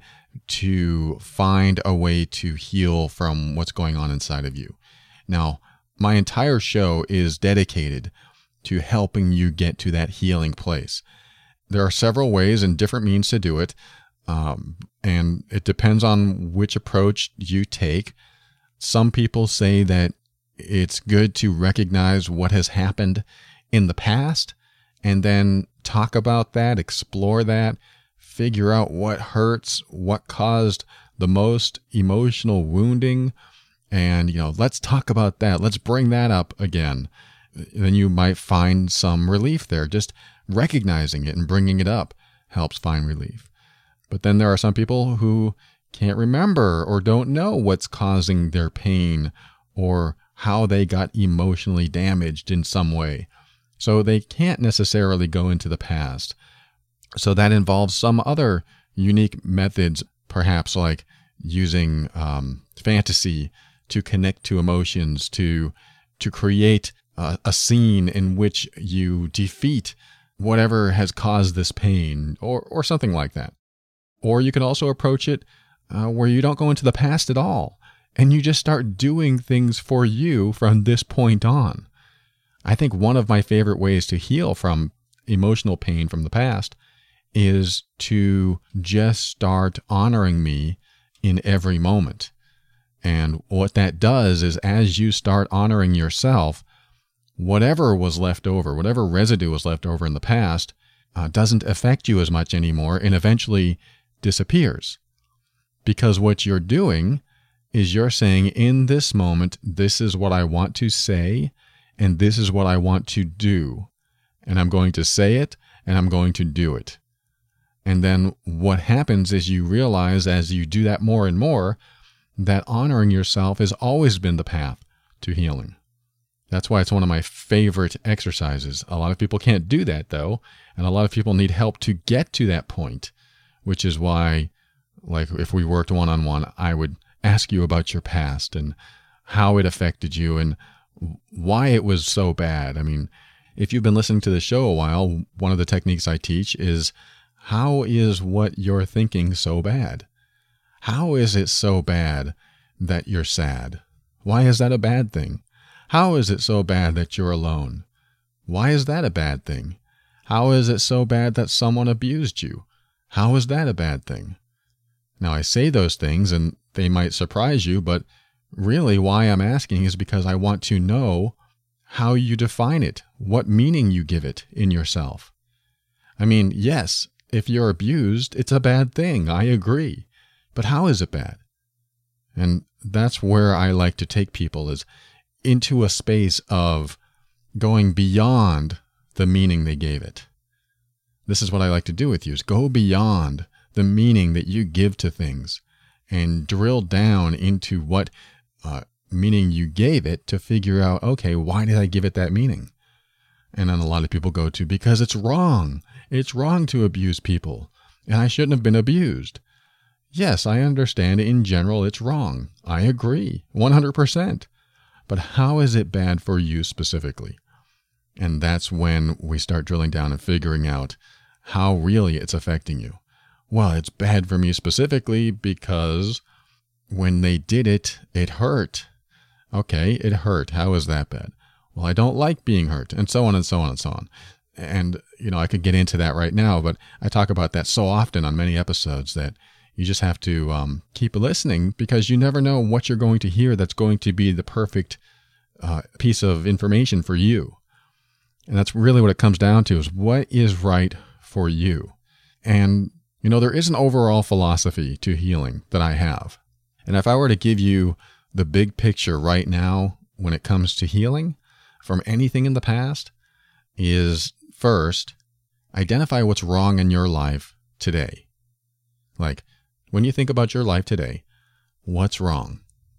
to find a way to heal from what's going on inside of you. Now, my entire show is dedicated to helping you get to that healing place. There are several ways and different means to do it, um, and it depends on which approach you take. Some people say that it's good to recognize what has happened in the past and then talk about that, explore that, figure out what hurts, what caused the most emotional wounding, and, you know, let's talk about that. Let's bring that up again. Then you might find some relief there. Just recognizing it and bringing it up helps find relief. But then there are some people who can't remember or don't know what's causing their pain or how they got emotionally damaged in some way. So they can't necessarily go into the past. So that involves some other unique methods, perhaps like using um, fantasy to connect to emotions, to to create uh, a scene in which you defeat whatever has caused this pain, or or something like that. Or you can also approach it uh, where you don't go into the past at all, and you just start doing things for you from this point on. I think one of my favorite ways to heal from emotional pain from the past is to just start honoring me in every moment. And what that does is, as you start honoring yourself, whatever was left over, whatever residue was left over in the past, uh, doesn't affect you as much anymore and eventually disappears. Because what you're doing is you're saying, in this moment, this is what I want to say, and this is what I want to do. And I'm going to say it, and I'm going to do it. And then what happens is you realize as you do that more and more that honoring yourself has always been the path to healing. That's why it's one of my favorite exercises. A lot of people can't do that though, and a lot of people need help to get to that point, which is why, like if we worked one-on-one, I would ask you about your past and how it affected you and why it was so bad. I mean, if you've been listening to the show a while, one of the techniques I teach is, how is what you're thinking so bad? How is it so bad that you're sad? Why is that a bad thing? How is it so bad that you're alone? Why is that a bad thing? How is it so bad that someone abused you? How is that a bad thing? Now, I say those things and they might surprise you, but really why I'm asking is because I want to know how you define it, what meaning you give it in yourself. I mean, yes, if you're abused, it's a bad thing. I agree. But how is it bad? And that's where I like to take people, is into a space of going beyond the meaning they gave it. This is what I like to do with you, is go beyond the meaning that you give to things and drill down into what uh, meaning you gave it to figure out, okay, why did I give it that meaning? And then a lot of people go to, because it's wrong. It's wrong to abuse people, and I shouldn't have been abused. Yes, I understand in general it's wrong. I agree, one hundred percent. But how is it bad for you specifically? And that's when we start drilling down and figuring out how really it's affecting you. Well, it's bad for me specifically because when they did it, it hurt. Okay, it hurt. How is that bad? Well, I don't like being hurt, and so on and so on and so on. And, you know, I could get into that right now, but I talk about that so often on many episodes that you just have to um, keep listening, because you never know what you're going to hear that's going to be the perfect uh, piece of information for you. And that's really what it comes down to, is what is right for you. And, you know, there is an overall philosophy to healing that I have. And if I were to give you the big picture right now when it comes to healing from anything in the past, is first, identify what's wrong in your life today. Like, when you think about your life today, what's wrong?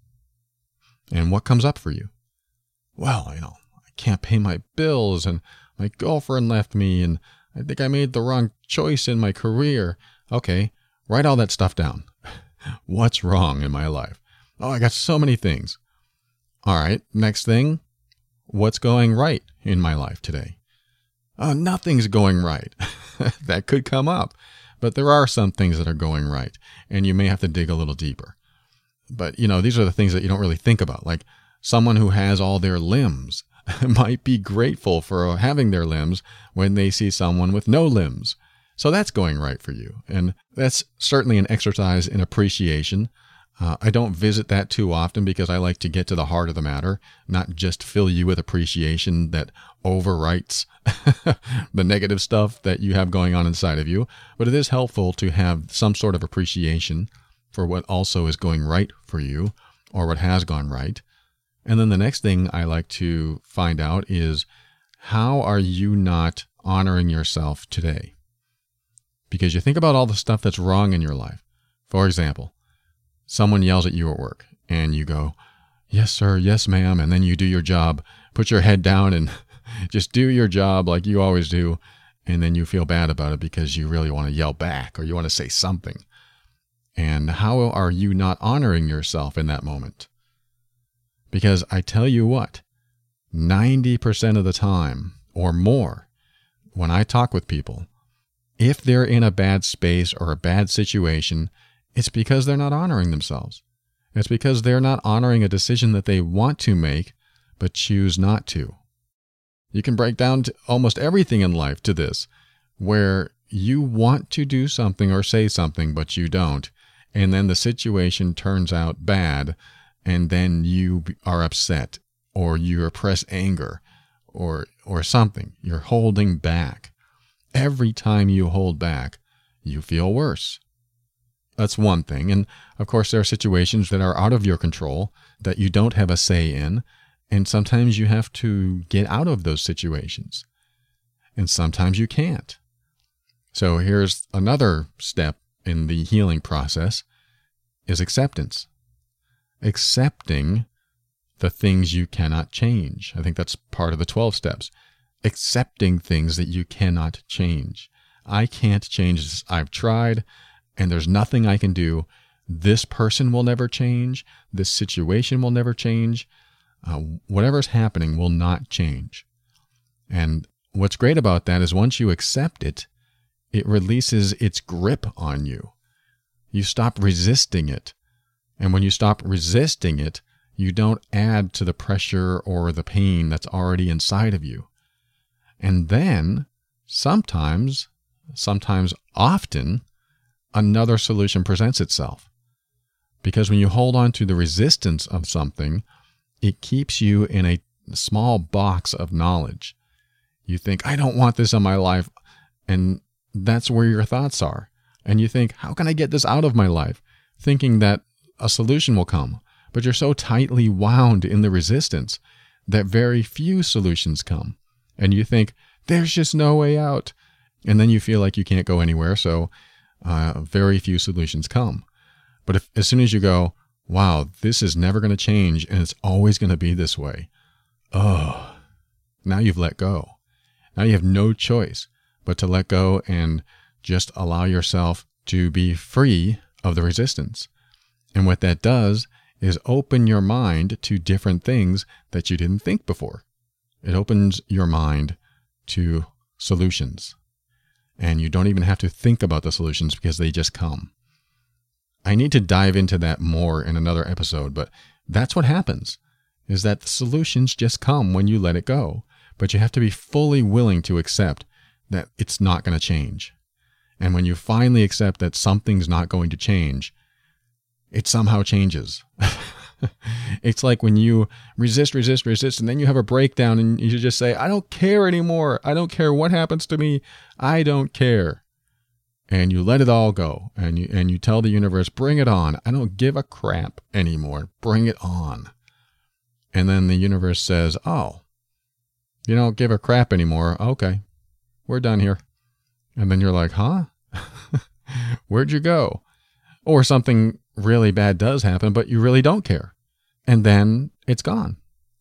And what comes up for you? Well, you know, I can't pay my bills, and my girlfriend left me, and I think I made the wrong choice in my career. Okay, write all that stuff down. What's wrong in my life? Oh, I got so many things. All right, next thing, what's going right in my life today? Oh, nothing's going right. That could come up. But there are some things that are going right, and you may have to dig a little deeper. But, you know, these are the things that you don't really think about. Like, someone who has all their limbs might be grateful for having their limbs when they see someone with no limbs. So that's going right for you. And that's certainly an exercise in appreciation. Uh, I don't visit that too often because I like to get to the heart of the matter, not just fill you with appreciation that overwrites the negative stuff that you have going on inside of you. But it is helpful to have some sort of appreciation for what also is going right for you, or what has gone right. And then the next thing I like to find out is, how are you not honoring yourself today? Because you think about all the stuff that's wrong in your life. For example, someone yells at you at work and you go, yes, sir, yes, ma'am. And then you do your job, put your head down and just do your job like you always do. And then you feel bad about it because you really want to yell back or you want to say something. And how are you not honoring yourself in that moment? Because I tell you what, ninety percent of the time or more, when I talk with people, if they're in a bad space or a bad situation, it's because they're not honoring themselves. It's because they're not honoring a decision that they want to make, but choose not to. You can break down to almost everything in life to this, where you want to do something or say something, but you don't, and then the situation turns out bad, and then you are upset, or you repress anger, or or something. You're holding back. Every time you hold back, you feel worse. That's one thing. And of course, there are situations that are out of your control that you don't have a say in. And sometimes you have to get out of those situations. And sometimes you can't. So here's another step in the healing process is acceptance. Accepting the things you cannot change. I think that's part of the twelve steps. Accepting things that you cannot change. I can't change this. I've tried, and there's nothing I can do. This person will never change. This situation will never change. Uh, whatever's happening will not change. And what's great about that is once you accept it, it releases its grip on you. You stop resisting it. And when you stop resisting it, you don't add to the pressure or the pain that's already inside of you. And then, sometimes, sometimes often, another solution presents itself. Because when you hold on to the resistance of something, it keeps you in a small box of knowledge. You think, I don't want this in my life. And that's where your thoughts are. And you think, how can I get this out of my life? Thinking that a solution will come. But you're so tightly wound in the resistance that very few solutions come. And you think, there's just no way out. And then you feel like you can't go anywhere, so uh, very few solutions come. But if, as soon as you go, wow, this is never going to change, and it's always going to be this way, oh, now you've let go. Now you have no choice but to let go and just allow yourself to be free of the resistance. And what that does is open your mind to different things that you didn't think before. It opens your mind to solutions. And you don't even have to think about the solutions because they just come. I need to dive into that more in another episode, but that's what happens, is that the solutions just come when you let it go. But you have to be fully willing to accept that it's not going to change. And when you finally accept that something's not going to change, it somehow changes. It's like when you resist, resist, resist, and then you have a breakdown and you just say, I don't care anymore. I don't care what happens to me. I don't care. And you let it all go. And you, and you tell the universe, bring it on. I don't give a crap anymore. Bring it on. And then the universe says, oh, you don't give a crap anymore. Okay, we're done here. And then you're like, huh? Where'd you go? Or something really bad does happen, but you really don't care. And then it's gone.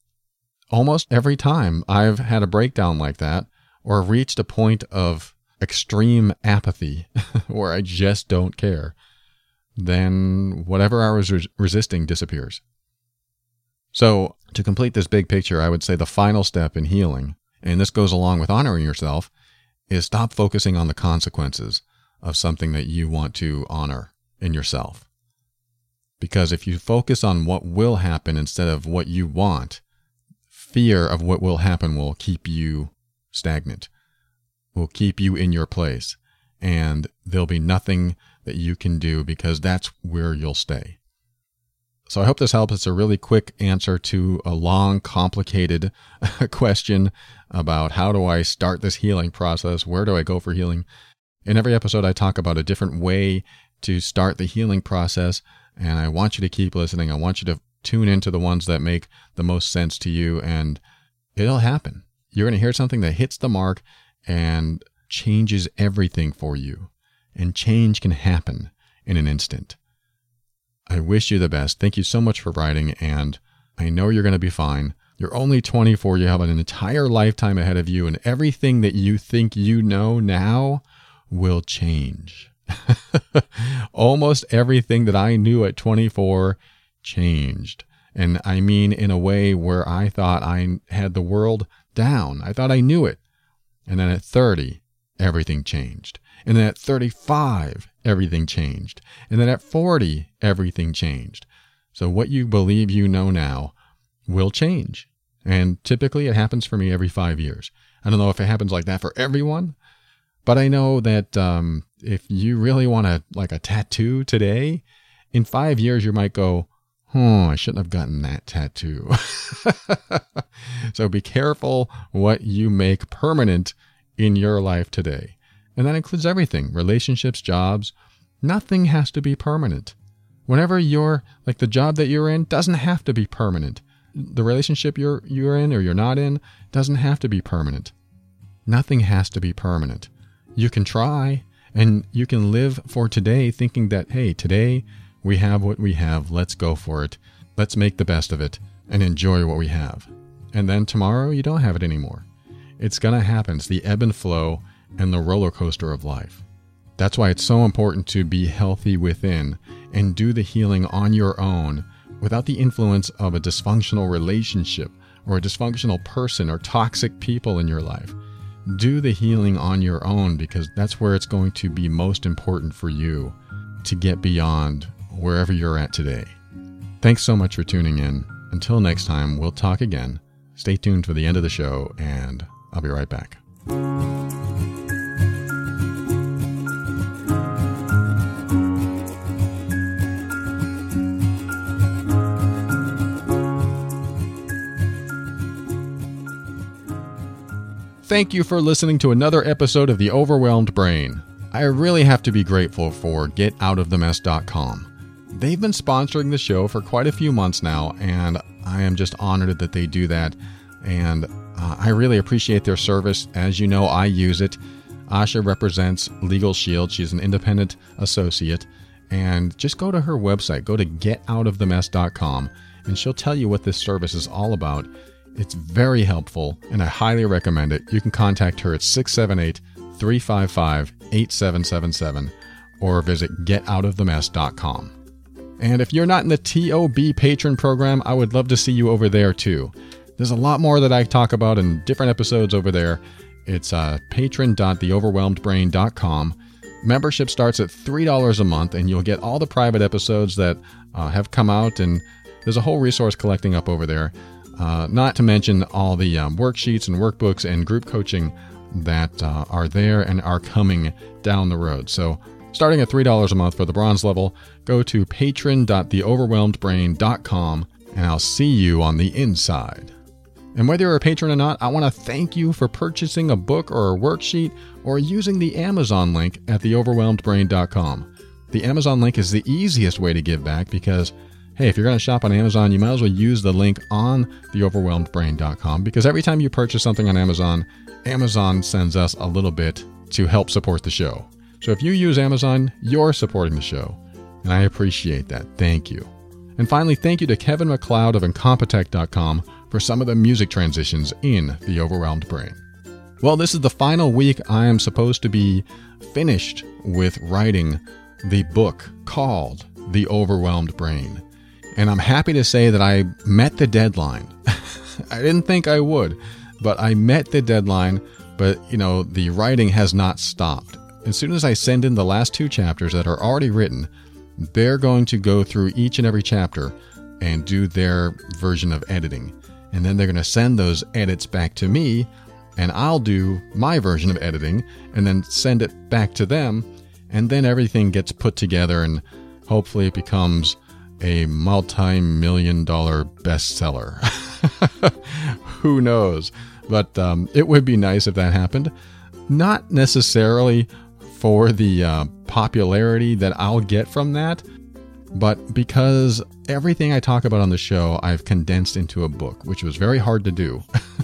Almost every time I've had a breakdown like that, or reached a point of extreme apathy where I just don't care, then whatever I was res- resisting disappears. So to complete this big picture, I would say the final step in healing, and this goes along with honoring yourself, is stop focusing on the consequences of something that you want to honor in yourself. Because if you focus on what will happen instead of what you want, fear of what will happen will keep you stagnant, will keep you in your place, and there'll be nothing that you can do because that's where you'll stay. So I hope this helps. It's a really quick answer to a long, complicated question about how do I start this healing process? Where do I go for healing? In every episode, I talk about a different way to start the healing process, and I want you to keep listening. I want you to tune into the ones that make the most sense to you, and it'll happen. You're going to hear something that hits the mark and changes everything for you, and change can happen in an instant. I wish you the best. Thank you so much for writing, and I know you're going to be fine. You're only twenty-four. You have an entire lifetime ahead of you, and everything that you think you know now will change. Almost everything that I knew at twenty-four changed. And I mean in a way where I thought I had the world down. I thought I knew it. And then at thirty, everything changed. And then at thirty-five, everything changed. And then at forty, everything changed. So what you believe you know now will change. And typically it happens for me every five years. I don't know if it happens like that for everyone, but I know that um, if you really want a, like a tattoo today, in five years you might go, oh, I shouldn't have gotten that tattoo. So be careful what you make permanent in your life today. And that includes everything, relationships, jobs. Nothing has to be permanent. Whenever you're, like the job that you're in doesn't have to be permanent. The relationship you're you're in or you're not in doesn't have to be permanent. Nothing has to be permanent. You can try, And you can live for today thinking that, hey, today we have what we have. Let's go for it. Let's make the best of it and enjoy what we have. And then tomorrow you don't have it anymore. It's going to happen. It's the ebb and flow and the roller coaster of life. That's why it's so important to be healthy within and do the healing on your own without the influence of a dysfunctional relationship or a dysfunctional person or toxic people in your life. Do the healing on your own, because that's where it's going to be most important for you to get beyond wherever you're at today. Thanks so much for tuning in. Until next time, we'll talk again. Stay tuned for the end of the show, and I'll be right back. Thank you for listening to another episode of The Overwhelmed Brain. I really have to be grateful for get out of the mess dot com. They've been sponsoring the show for quite a few months now, and I am just honored that they do that. And uh, I really appreciate their service. As you know, I use it. Asha represents Legal Shield. She's an independent associate. And just go to her website. Go to get out of the mess dot com, and she'll tell you what this service is all about. It's very helpful, and I highly recommend it. You can contact her at six seven eight, three five five, eight seven seven seven or visit get out of the mess dot com. And if you're not in the T O B patron program, I would love to see you over there too. There's a lot more that I talk about in different episodes over there. It's uh, patron dot the overwhelmed brain dot com. Membership starts at three dollars a month, and you'll get all the private episodes that uh, have come out, and there's a whole resource collecting up over there. Uh, not to mention all the um, worksheets and workbooks and group coaching that uh, are there and are coming down the road. So starting at three dollars a month for the bronze level, go to patron dot the overwhelmed brain dot com, and I'll see you on the inside. And whether you're a patron or not, I want to thank you for purchasing a book or a worksheet or using the Amazon link at the overwhelmed brain dot com. The Amazon link is the easiest way to give back because, hey, if you're going to shop on Amazon, you might as well use the link on the overwhelmed brain dot com, because every time you purchase something on Amazon, Amazon sends us a little bit to help support the show. So if you use Amazon, you're supporting the show, and I appreciate that. Thank you. And finally, thank you to Kevin MacLeod of Incompetech dot com for some of the music transitions in The Overwhelmed Brain. Well, this is the final week I am supposed to be finished with writing the book called The Overwhelmed Brain. And I'm happy to say that I met the deadline. I didn't think I would, but I met the deadline. But, you know, the writing has not stopped. As soon as I send in the last two chapters that are already written, they're going to go through each and every chapter and do their version of editing. And then they're going to send those edits back to me, and I'll do my version of editing and then send it back to them. And then everything gets put together, and hopefully it becomes a multi-million dollar bestseller. Who knows? But um, it would be nice if that happened. Not necessarily for the uh, popularity that I'll get from that, but because everything I talk about on the show, I've condensed into a book, which was very hard to do.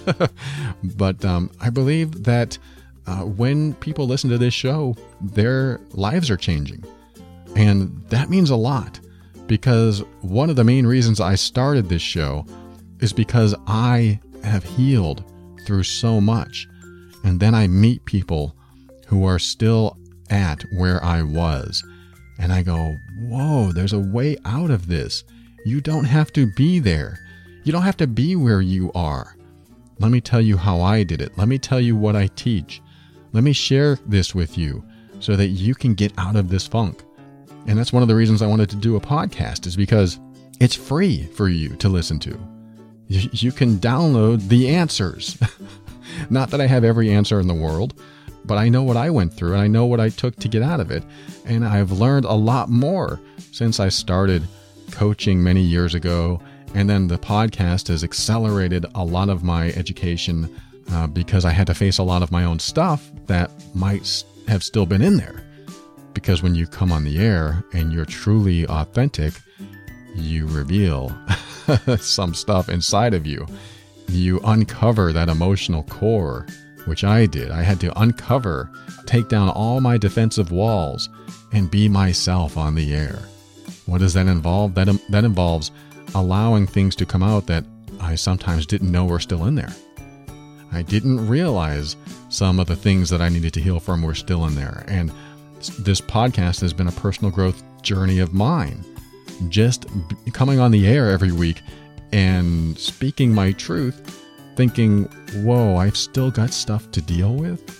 But um, I believe that uh, when people listen to this show, their lives are changing. And that means a lot. Because one of the main reasons I started this show is because I have healed through so much. And then I meet people who are still at where I was. And I go, whoa, there's a way out of this. You don't have to be there. You don't have to be where you are. Let me tell you how I did it. Let me tell you what I teach. Let me share this with you so that you can get out of this funk. And that's one of the reasons I wanted to do a podcast, is because it's free for you to listen to. You, you can download the answers. Not that I have every answer in the world, but I know what I went through and I know what I took to get out of it. And I've learned a lot more since I started coaching many years ago. And then the podcast has accelerated a lot of my education uh, because I had to face a lot of my own stuff that might have still been in there. Because when you come on the air and you're truly authentic, you reveal some stuff inside of you. You uncover that emotional core, which I did. I had to uncover take down all my defensive walls, and be myself on the air. What does that involve? That, that involves allowing things to come out that I sometimes didn't know were still in there. I didn't realize some of the things that I needed to heal from were still in there. And this podcast has been a personal growth journey of mine. Just coming on the air every week and speaking my truth, thinking, whoa, I've still got stuff to deal with.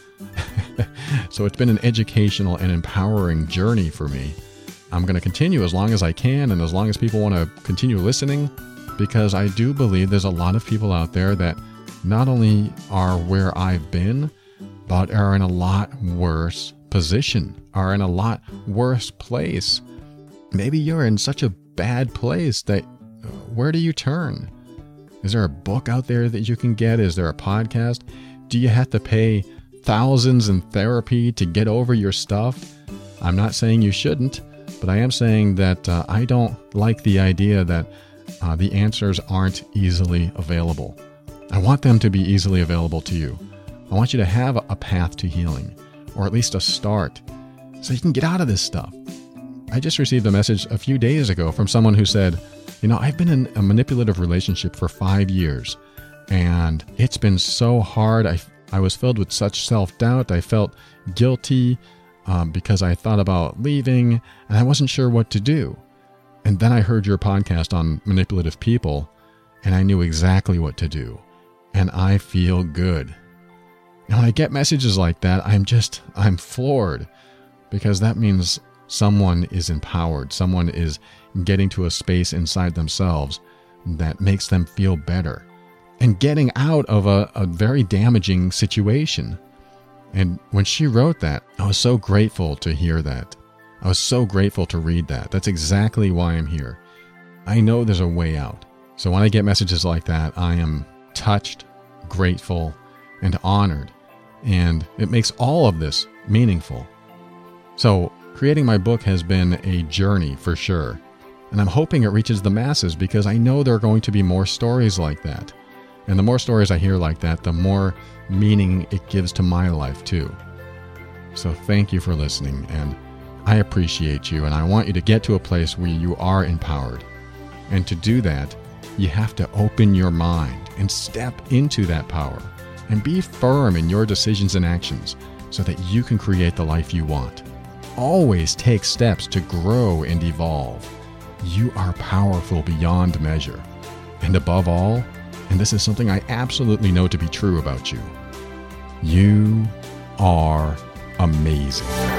So it's been an educational and empowering journey for me. I'm going to continue as long as I can and as long as people want to continue listening, because I do believe there's a lot of people out there that not only are where I've been, but are in a lot worse position, are in a lot worse place. Maybe you're in such a bad place that uh, where do you turn? Is there a book out there that you can get? Is there a podcast? Do you have to pay thousands in therapy to get over your stuff? I'm not saying you shouldn't, but I am saying that uh, I don't like the idea that uh, the answers aren't easily available. I want them to be easily available to you. I want you to have a path to healing, or at least a start, so you can get out of this stuff. I just received a message a few days ago from someone who said, you know, I've been in a manipulative relationship for five years, and it's been so hard. I, I was filled with such self-doubt. I felt guilty um, because I thought about leaving, and I wasn't sure what to do. And then I heard your podcast on manipulative people, and I knew exactly what to do. And I feel good. And when I get messages like that, I'm just, I'm floored, because that means someone is empowered. Someone is getting to a space inside themselves that makes them feel better and getting out of a, a very damaging situation. And when she wrote that, I was so grateful to hear that. I was so grateful to read that. That's exactly why I'm here. I know there's a way out. So when I get messages like that, I am touched, grateful, and honored. And it makes all of this meaningful. So creating my book has been a journey for sure. And I'm hoping it reaches the masses, because I know there are going to be more stories like that. And the more stories I hear like that, the more meaning it gives to my life too. So thank you for listening, and I appreciate you, and I want you to get to a place where you are empowered. And to do that, you have to open your mind and step into that power and be firm in your decisions and actions so that you can create the life you want. Always take steps to grow and evolve. You are powerful beyond measure. And above all, and this is something I absolutely know to be true about you, you are amazing.